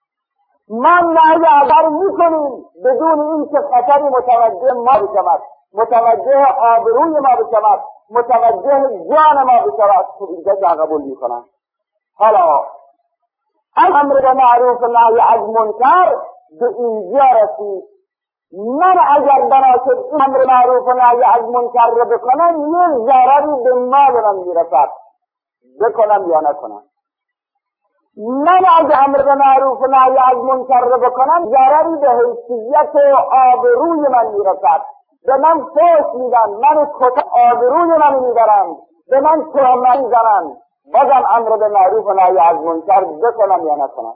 ما نهی اگر میکنیم بدون این که خطری متوجه ما بشود. متوجه آبروی ما بشود، متوجه جان ما بشود، تو اینجا جا قبول میکنن. حالا امر به معروف و نهی از منکر به اینجا رسید. من اگر بناشد این امر معروف و نهی از منکر رو بکنم یه ضرری به مال من میرسد، بکنم یا نکنم. من اگر امر به معروف و نهی از منکر رو بکنم ضرری به حیثیت و آبروی من میرسد، به من فوش میدن، من کتا آبروی من میبرند، به من تهمت میزنند، بازم امر به معروف و نهی از منکر بکنم یا نکنم.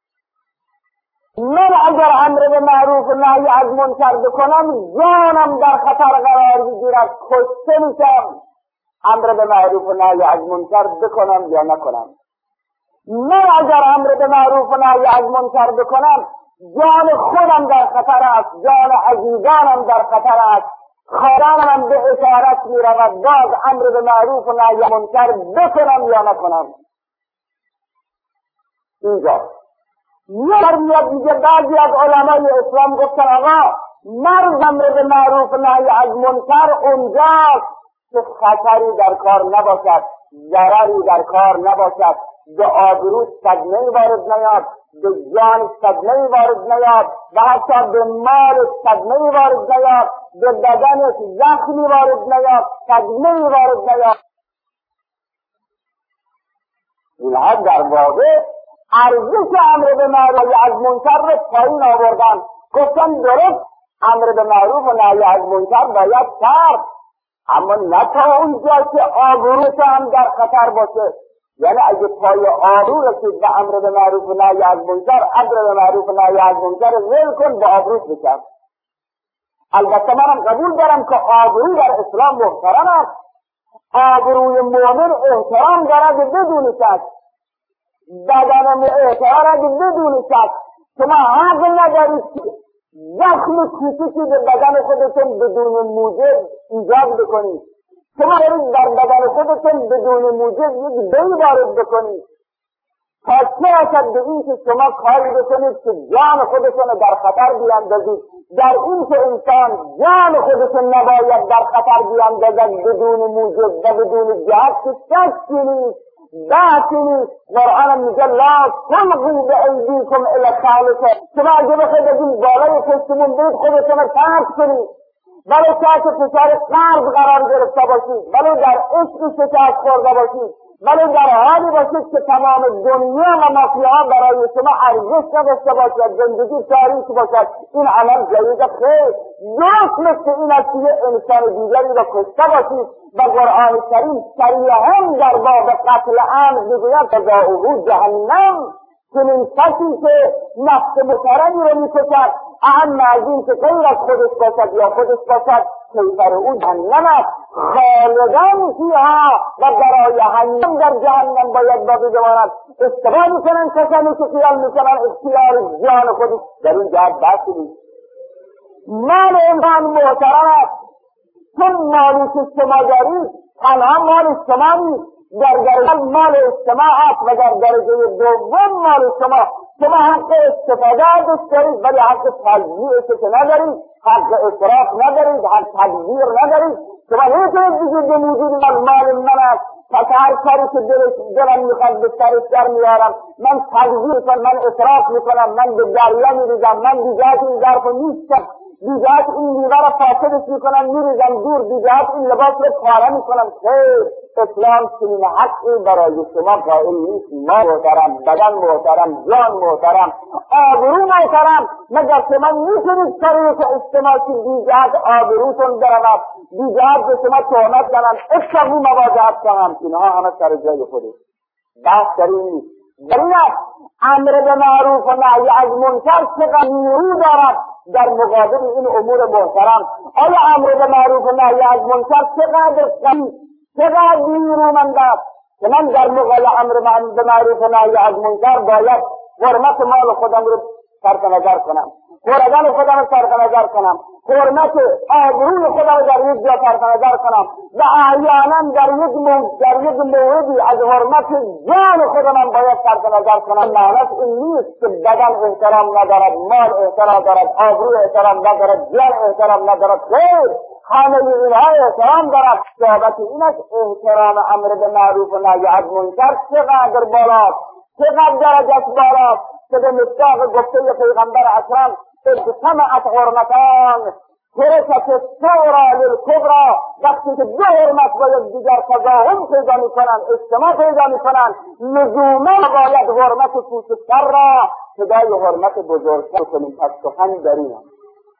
من اگر امر به معروف و نهی از منکر بکنم جانم در خطر قرار بگیرد، کشته میشم، امر به معروف و نهی از منکر بکنم یا نکنم. من اگر امر به معروف و نهی از منکر بکنم جان خودم در خطر است، جان عزیزانم در خطر است، خارانم به اشارت می رود، باز امر به معروف و نهی از منکر بکنم یا نکنم. اینجا یه میاد میگه بعضی از علمای اسلام گفتن آقا مرد امر به معروف و نهی از منکر اونجاست که خطری در کار نباشد، ضرری در کار نباشد، به آبرو صدمه‌ای وارد نیاد، به جان صدمه‌ای وارد نیاد و حتی به مال صدمه‌ای وارد نیاد، به بدنش زخمی وارد نیاد، صدمه‌ای وارد نیاد. اینها در واقع ارزش امر به معروف از منکر رو پایین آوردن. گفتن درست امر به معروف و نهی از منکر باید کرد، اما نه تا اونجا که آبروش هم در خطر باشه. یعنی اگه پای آبرو رسید به امر به معروف و نهی از منکر، امر به معروف و نهی از منکر ول کن، به آبروش بکن. البته منم قبول دارم که آبرو در اسلام محترم است، آبروی مؤمن احترام دارد بدون شک، بدن احترام بدون شک. شما حق ندارید زخم کوچکی به بدن خودتون بدون موجب ایجاد بکنید. شما دارید در بدن خودتون بدون موجب یک بی وارد بکنید تا چه رسد به این که شما کاری بکنید که جان خودتون در خطر بیاندازید. در این که انسان جان خودتون نباید در خطر بیاندازد بدون موجب و بدون جهت که شکی نیست، بحثی نیست. قرآن میگه لا تلقوا بایدیکم الی التهلکه. شما اگه بخواید از این بالای پشتمون برید خودتون رو پرت کنید، ولی تحت فشار قرض قرار گرفته باشید، ولی در عشق شکست خورده باشید، ولی در حالی باشید که تمام دنیا و مافیاها برای شما ارزش نداشته باشد، زندگی تاریک باشد، این عمل جدید خیر درست مثل این است که یه انسان دیگری را کشته باشید و قرآن کریم صریحا در باب قتل عمد میگوید جزاؤه جهنم. چنین کسی که نفس محترمی رو میکشد، اهم از این که غیر از خودش باشد یا خودش باشد، کیفر او جهنم است، خالدان فیها و برای همیشه در جهنم باید باقی بماند. اشتباه میکنن کسانی که خیال میکنن اختیار جان خودش در این جهت بحثی نیست. مال انسان محترم است، چون مالی که شما دارید تنها مال شما نیست، در درجه مال اجتماع است و در درجه دوم مال شما. شما حق استفاده ازش دارید ولی حق تجزیهش که ندارید، حق اصراف ندارید، حق تبذیر ندارید. شما نمیتونید بگید به موجود من مال من است پس هر کاری که دلم میخواد به سرش در میارم، من تبذیر کنم، من اصراف میکنم، من به دریا میریزم، من بیجهت این ظرف نیستم، بیجهت این میوه را فاسدش میکنم میریزم دور، بیجهت این لباس رو پاره میکنم. خیر، اسلام چنین حقی برای شما قائل نیست. ما محترم، بدن محترم، جان محترم، آبرو محترم، مگر شما میتونید طریق اجتماعی بیجهت آبروتون برود، بیجهت به شما تهمت کنم، اتقوا مواجهت کنم. اینها همه سر جای خودش، بحث در این نیست. در این امر به معروف و نهی از منکر چقدر نیرو دارد در مقابل این امور محترم. آیا امر به معروف و نهی از منکر چقدر قوی، چقدر نیرومند است که من در مقابل امر به معروف و نهی از منکر باید حرمت مال خودم رو صرف نظر کنم، خوردن خودم رو صرف نظر کنم، حرمت آبروی خودم رو در یک جا صرف نظر کنم و احیانا در یک مو... در یک موردی از حرمت جان خودم باید صرف نظر کنم. معنیش این نیست که بدن احترام ندارد، مال احترام دارد، آبرو احترام ندارد، جان احترام ندارد. خیر، همه اینها احترام دارد. صحبت این است احترام امر به معروف و نهی از منکر چقدر بالاست، چقدر درجت بالاست که به مصداق گفته پیغمبر اکرم اجتمعت حرمتان ترکت الصغری للکبری، وقتی که دو حرمت با یکدیگر تضاهم پیدا میکنند، اجتماع پیدا میکنند، لزوما باید حرمت کوچکتر را فدای حرمت بزرگتر کنیم. پس سخن در این است.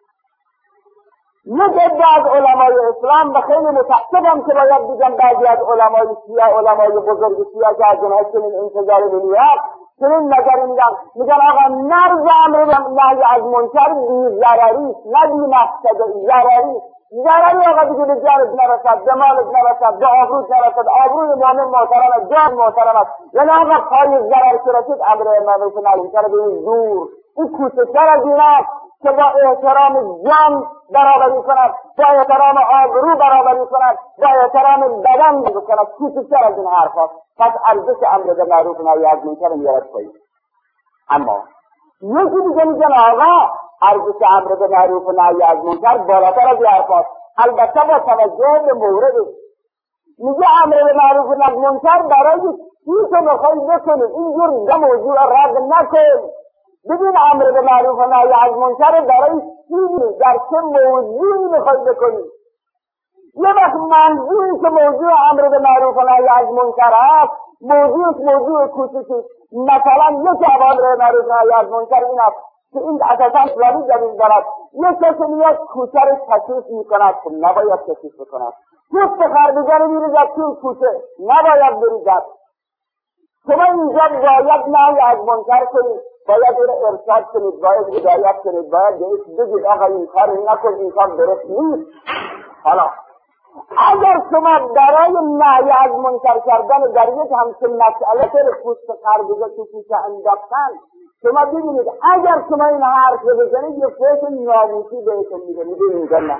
یک عده از علمای اسلام و خیلی متاسفم که باید دیدم بعضی از علمای شیعه، علمای بزرگ شیعه که از اونها چنین انتظار بمیاد چنین نظری میدن، میگن آقا نرز امر نهی از منکر بی ضرری، نه بی مقصد، ضرری ضرری آقا دیگه به جانت نرسد، به مالت نرسد، به آبروت نرسد، آبروی مؤمن محترم است، جان محترم است. یعنی آقا پای ضرر که رسید امر معروف نهی منکر به این دور، این کوچکتر از این است که با احترام جان برابری کند، با احترام آبرو برابری کند، با احترام بدن بکند. کوچکتر از این حرف هست. پس ارزش امر به معروف و نهی از منکر میارد پایین. اما یکی دیگه میگن آقا ارزش امر به معروف و نهی از منکر بالاتر از این حرف هست، البته با توجه به مورد. میگه امر به معروف و نهی از منکر برای چی که میخوای بکنی، اینجور دو موضوع رد نکن. ببین امر به معروف و نهی از منکر برای چی، در چه موضوعی میخوای بکنی. یه وقت منظوری که موضوع امر به معروف و نهی از منکر است، موضوع موضوع کوچیکی، مثلا یک امر به معروف و نهی از منکر این است که این اساسا اسلامی دلیل دارد. یک کسی میاد کوچه رو تشخیص میکند که نباید تشخیص بکند، پوست خربزن میریزد توی کوچه، نباید بریزد. شما اینجا باید نهی از منکر کنید، باید این ارشاد کنید، باید هدایت کنید، باید بهش بگید آقا این کار نکن، این کار درست نیست. حالا اگر شما برای نهی از منکر کردن در یک همچین مسئله که پوست خربزه تو کوچه انداختن، شما ببینید اگر شما این حرف رو بزنید یه فوت ناموسی بهتون میده، میدونید نه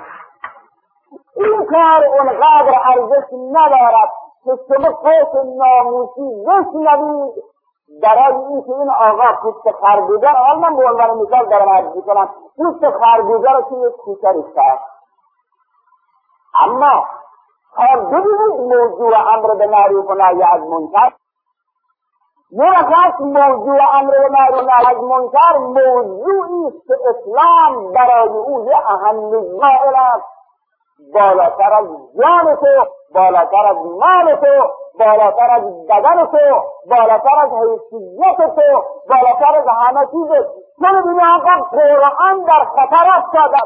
این کار اونقدر ارزش ندارد که شما فوت ناموسی بشنوید برای اینکه این آقا پوست خربزه، حال من به عنوان مثال دارم عرض میکنم، پوست خربزه رو توی کوچه ریخته. اما تا ببینید موضوع امر به معروف و نهی از منکر، مرخص موضوع امر به معروف و نهی از منکر موضوعی است که اسلام برای او یه اهمیت قائل است، بالاتر از جان تو، بالاتر از مال تو، بالاتر از بدن تو، بالاتر از حیثیت تو، بالاتر از همه چیز. چون ببینید آقا قرآن در خطر افتاده،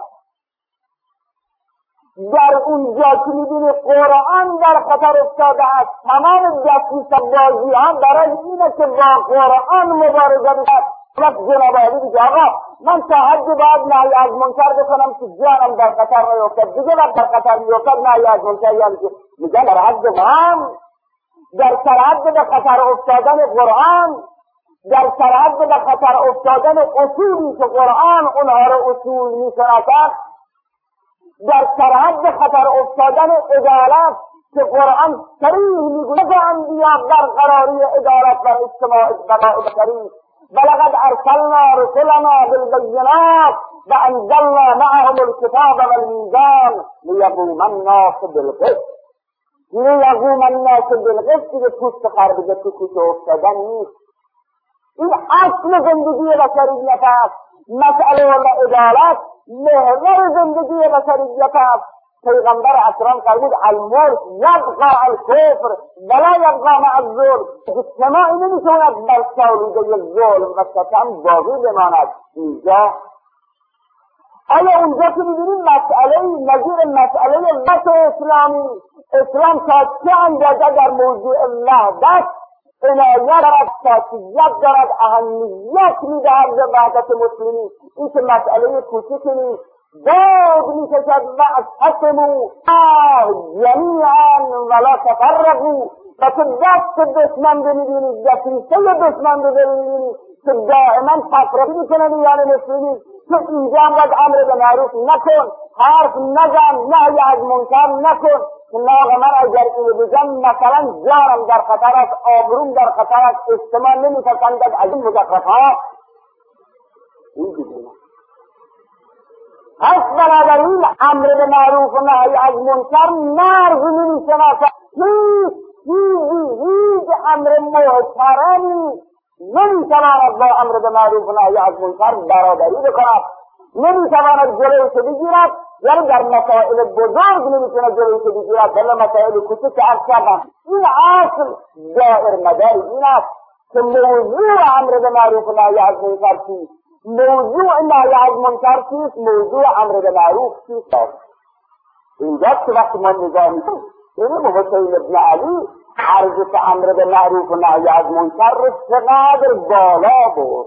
در اونجا که میبینی قرآن در خطر افتاده است، تمام دستیس بازی ها برای اینه که با قرآن مبارزه بکنند. وقت جناب عالی دیگه آقا من تا حد باید نهی از منکر بکنم که جانم در خطر نیفتد، دیگه وقت در خطر نیفتد نهی از منکر یعنی که میگن در حد قرآن، در سرحد به خطر افتادن قرآن، در سرحد به خطر افتادن اصولی که قرآن اونها رو اصول میشناسد، در سرحد خطر افتادن عدالت که قرآن صریح میگوید انبیا برقراری عدالت بر اجتماع بشری، ولقد ارسلنا رسلنا بالبینات وانزلنا معهم الکتاب والمیزان لیقوم الناس بالقسط. لیقوم الناس بالقسط که پوست خربزه تو کوچه افتادن نیست، این اصل زندگی بشریت است. مسئله عدالت محور زندگی بشریت است. پیغمبر اکرم فرمود الملک یبقى الکفر ولا یبقى مع الظلم. اجتماعی نمیتواند بر سالوده ظلم و ستم باقی بماند. اینجا آیا اونجا که میبینیم مسئله نظیر مسئله وحدت اسلامی، اسلام تا چه اندازه در موضوع وحدت عنایت دارد، خاصیت دارد، اهمیت میدهد به وحدت مسلمین. این که مسئله کوچکی نیست، باد میکشد واعتصموا جمیعا ولا تفرقوا. و تو دست دشمن رو میبینی، دستیسه دشمن رو میبینی، که دائما تفرقه میکنه میان مسلمین که اینجا هم باید امر به معروف نکن، حرف نزن، نهی از منکر نکن. نه من اگر اینو بگم مثلا جانم در خطر است، آبروم در خطر است، اجتماع نمیپسندد از این مزخرفها. این دیگه پس بنابراین امر به معروف و نهی از منکر مرز نمیشناسد. هیچ چیزی، هیچ امر محترمی نمیتواند با امر به معروف و نهی از منکر برابری بکند، نمیتواند جلوش بگیرد، یعنی در مسائل بزرگ نمیتونه جلوش بگیرد، در مسائل کوچک که عرض کردم. این اصل دائر مدار این است که موضوع امر به معروف و نهی از منکر چیست، موضوع نهی از منکر چیست، موضوع امر به معروف چیست. اینجا که وقتی ما نگاه میکنیم این حسین ابن علی عرض امر به معروف و نهی از منکر رو چقدر بالا برد.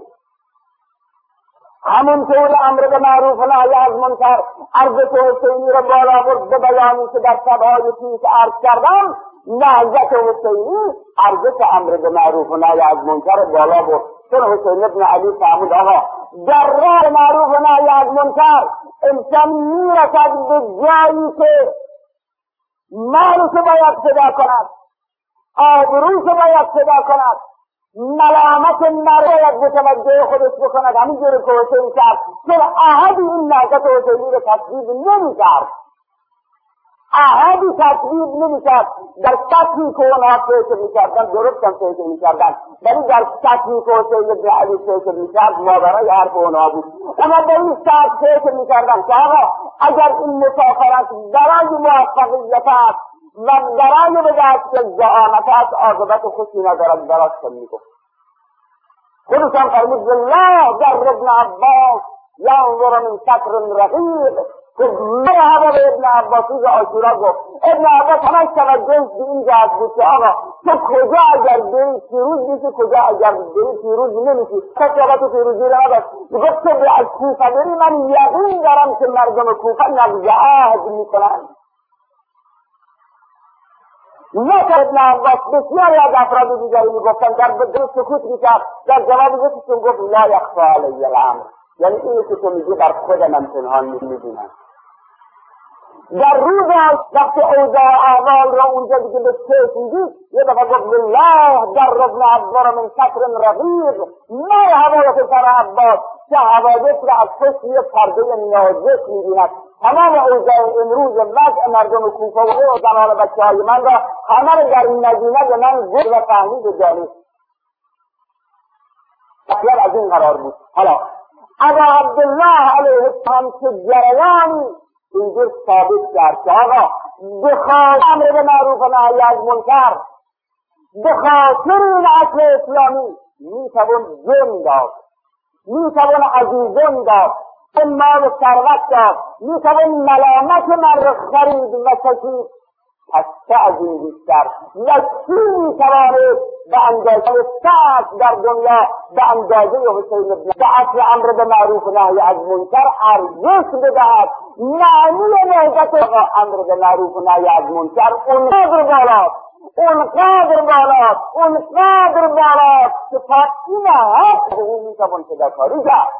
همونطور امر به معروف و نهی از منکر عرض حسینی رو بالا برد به بیانی که در شبهای پیش عرض کردم. نهضت حسینی عرض امر به معروف و نهی از منکر رو بالا برد، چون حسین ابن علی فرمود آقا در راه معروف و نهی از منکر انسان میرسد به جایی که مالش باید فدا کند، آبروش باید فدا کند، ملامت مرد متوجه خودش بکند. همینجور که حسین کرد، چون احدی این نهضت حسینی رو تصویب نمی‌کرد، احدی تصویب نمی‌کرد. در سطحی که اونها فکر می‌کردن درست هم فکر می‌کردن، ولی در سطحی که حسین ابن علی فکر می‌کرد ماورای حرف اونها بود. اما در این سطح فکر می‌کردن که آقا اگر این مسافرت برای موفقیت است و برای به دست زعامت است، عاقبت خوشی ندارد، براش کن میگفت. خودشان فرمود والله در ابن عباس ینظر من سطر رقیق، که مرحبا به ابن عباس روز عاشورا گفت. ابن عباس همش توجهش به این جهت بود که آقا تو کجا اگر بری پیروز میشی، کجا اگر بری پیروز نمیشی. کسابت پیروزی رو نداشت. گفت تو از کوفه بری، من یقین دارم که مردم کوفه نقض عهد میکنن. نه ابن عباس بسیاری از افراد دیگری میگفتن، در بدر سکوت میکرد، در جواب یکیشون گفت لا یخفی علی الامر، یعنی اینو که تو میگی بر خود من پنهان میدونم. در روز وقتی اوضاع احوال را اونجا دیگه به چشم دید، یه دفعه گفت والله در ابن عباس من سطر رقیق، مرحبا به پسر عباس که حوادث را از پشت یک پرده نازک میبیند. تمام اوضاع امروز وضع مردم کوفه و زنان و بچه های من را همه را در مدینه به من گفت و فهمید جانی. اصلا از این قرار بود. حالا ابا عبدالله علیه السلام که جریانی اینجور ثابت کرد که آقا به خاطر امر به معروف و نهی از منکر، به خاطر این اصل اسلامی میتوان جن داد، میتوان عزیزان داد، مال و ثروت داد، میتوان ملامت من را خرید و کشید. پس چه از این بیشتر و چی میتواند به اندازه ساعت در دنیا به اندازه حسین ابن به اصل امر به معروف و نهی از منکر ارزش بدهد. معنی نهضت امر به معروف و نهی از منکر اونقدر بالاست، اونقدر بالاست، اونقدر بالاست که تا این حد او میتوان فداکاری کرد.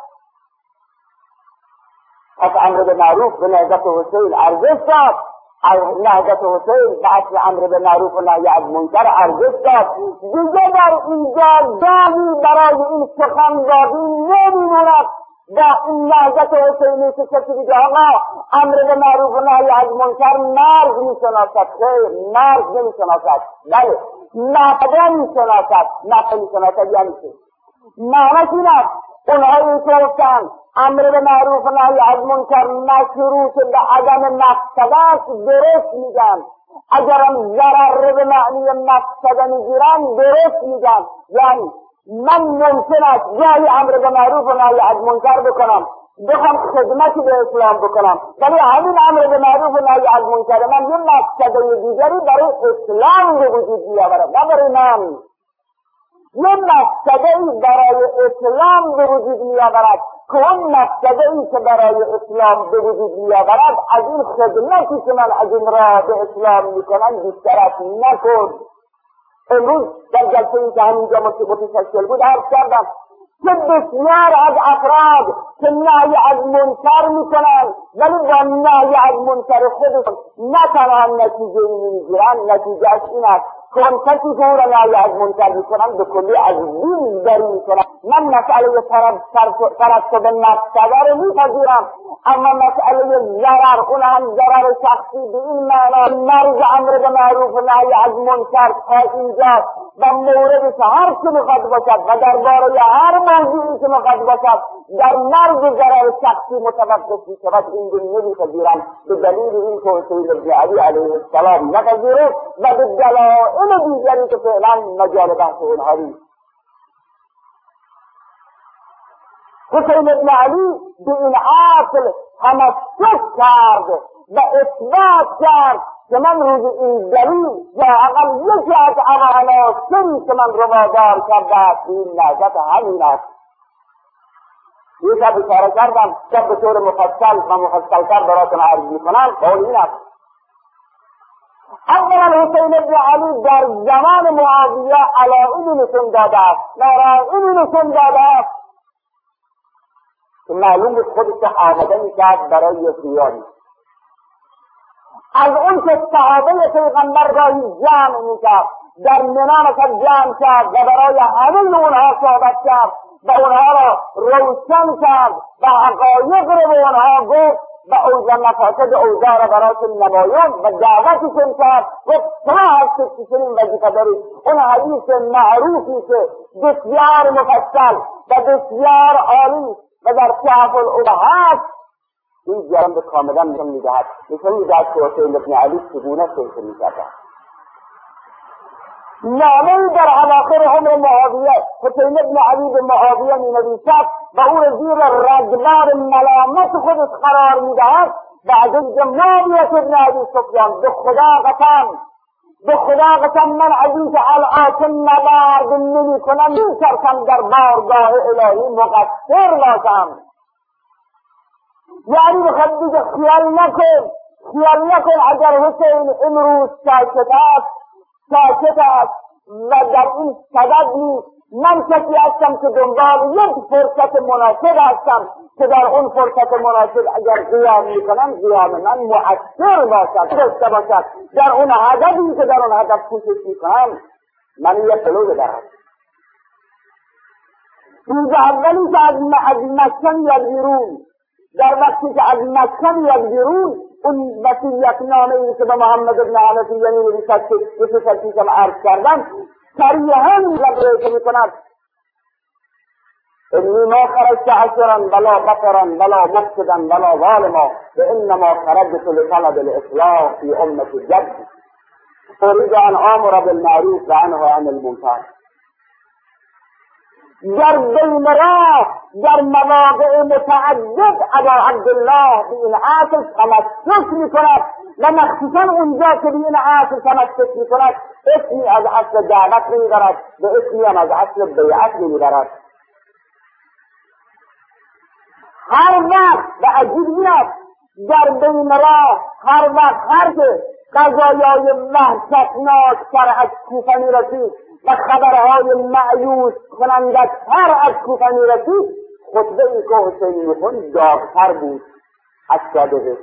پس امر به معروف به نهضت حسین ارزش داد، نهضت حسین به اصل امر به معروف و نهی از منکر ارزش داد. دیگه در اینجا جایی برای این سخن باقی نمیموند. با این نهضت حسینی که کسی دیگه آقا امر به معروف و نهی از منکر مرز میشناسد، خیر مرز نمیشناسد، بله نفقه میشناسد. نفقه میشناسد یعنی چه؟ معنیش این است اونهایی که گفتن امر به معروف و نهی از منکر مشروط به عدم مفسده است، درست میگن. اگرم ضرر به معنی مفسده میگیرن درست میگن. یعنی من ممکن است جایی امر به معروف و نهی از منکر بکنم، بخوام خدمتی به اسلام بکنم، ولی همین امر به معروف و نهی از منکر من یه مفسده دیگری برای اسلام به وجود بیاورد، نه برای من. یه مفسده‌ای برای اسلام به وجود میآورد که اون مفسده‌ای که برای اسلام به وجود میآورد از این خدمتی که من از این راه به اسلام میکنم بیشتر از نکن. امروز در جلسه‌ای که همینجا متشکل بود عرض کردم که بسیار از افراد که نهی از منکر میکنند ولی با نهی از منکر خودشون نه تنها نتیجه میگیرند، نتیجهش این است که اون کسی که او را نهی از منکر میکنند به کلی از دین دری میکنند. من مسئله ترتب نفسده رو میپذیرم، اما مسئله ضرر، اون هم ضرر شخصی به این معنا مرز امر به معروف و نهی از منکر تا اینجا و مورد هر چه میخواد باشد و درباره هر موضوعی که میخواد باشد در مرز ضرر شخصی متوقف میشود، این رو نمیپذیرم به دلیل این که حسین ابن علی علیه السلام نپذیرفت و به دلایل دیگری که فعلا مجال بحث اونها نیست. حسین ابن علی به این اصل تمسک کرد و اثبات کرد که من روز این دلیل یا اقل یکی از عناصری که من روادار کرده است این نهضت همین است. یک شب اشاره کردم، شب به طور مفصل و مفصلتر براتون عرض میکنم. قول این است: اولا حسین ابن علی در زمان معاویه علائمی نشون داده است، نارائمی نشون داده است که معلوم بود خودش آماده میکرد برای خیانی. از اون که صحابه پیغمبر را جمع میکرد، در منام جمع کرد و برای همه اونها صحبت کرد و اونها را روشن کرد و حقایق را به اونها گفت و اوضاع مفاسد اوضاع را براشون نمایان و دعوتشون کرد. گفت شما هستید که چنین وظیفه دارید. اون حدیث معروفی که بسیار مفصل و بسیار عالی و در صحف الابهات این جانب کاملا نشان میدهد نشان میدهد که حسین ابن علی چگونه فکر میکرد. نامه‌ای در اواخر عمر معاویه حسین ابن علی به معاویه مینویسد و او را زیر رگبار ملامت خودش قرار میدهد و از اینکه معاویه ابن ابی سفیان به خدا قسم به خدا قسم من از اینکه الان که نبرد نمیکنم میترسم در بارگاه الهی مقصر باشم. یعنی بخواد دیگه خیال نکن خیال نکن اگر حسین امروز ساکت است ساکت است و در این صدد نیست، من کسی هستم که دنبال یک فرصت مناسب هستم که در اون فرصت مناسب اگر قیام میکنم قیام من مؤثر باشد داشته باشد در اون هدفی که در اون هدف کوشش میکنم من یک پلو بدارم. اینجا اولی که از مکه میاد بیرون، در وقتی که از مکه میاد بیرون اون وصیت نامه‌ای که به محمد بن حنفیه نوشته که دو سال پیشم عرض کردم صریحاً ذکر می‌کند: انی ما خرجت عشرا ولا بطرا ولا مفسدا ولا ظالما وانما خرجت لطلب الاصلاح في امة جد اريد ان امر بالمعروف وانهى عن المنکر. در بین راه در مواقع متعدد ابا عبدالله به این اصل تمسک میکند و مخصوصا اونجا که به این اصل تمسک میکند اسمی از اصل دعوت نمیبرد و اسمی هم از اصل بیعت نمیبرد. هر وقت و عجیب نیست در بین راه هر وقت هر که قضایای وحشتناک سر از کوفه میرسید و خبرهای مایوس کننده تر از کوفه میرسید خطبه ای که حسین میخون داغتر بود از صادقه.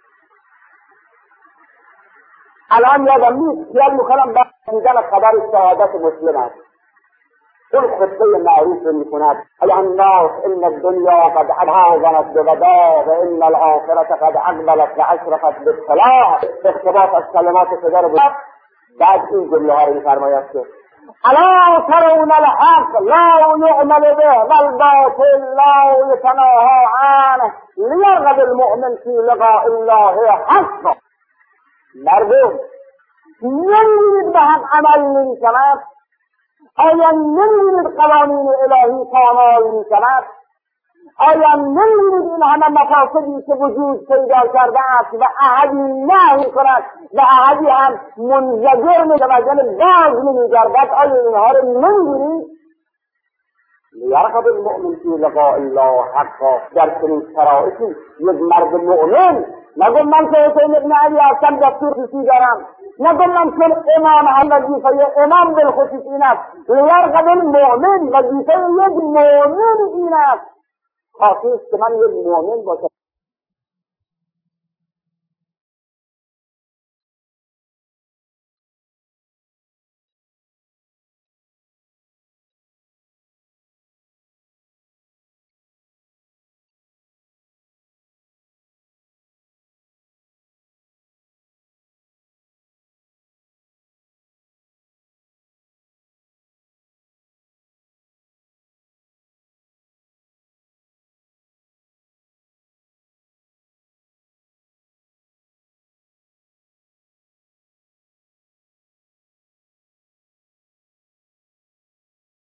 الان یادم نیست خیال میکنم بردیدن خبر شهادت مسلم است. اون خطبه معروف میکند: ای الناس ان الدنیا قد عاظمت بغدا و ان الاخرة قد اقبلت و اشرفت بالصلاح. اقتباس از کلمات پدر بود. بعد این جمله ها رو میفرماید که الا ترون الحق لا يعمل به والباطل لا يتناهى عنه ليرغب المؤمن في لقاء الله حقا. مردم نمی‌بینید به حق عمل نمی‌کند؟ آیا نمی‌بینید قوانین الهی پامال می‌کند؟ آیا نمی‌بینید این همه مفاسدی که وجود پیدا کرده است و احدی نهی کند و احدی هم منزجر متوجه باز نمی‌گردد؟ آیا اینها رو نمی‌بینید؟ لیرغب المؤمن فی لقاء الله حقا. در چنین شرایطی یک مرد مؤمن نگو من که حسین ابن علی هستم دستور کشی دارم نگفتم چون امام هم وظیفه امام بالخصوص این است، لیرغب المؤمن وظیفه یک مؤمن این است. کافی است که من یک مؤمن باشم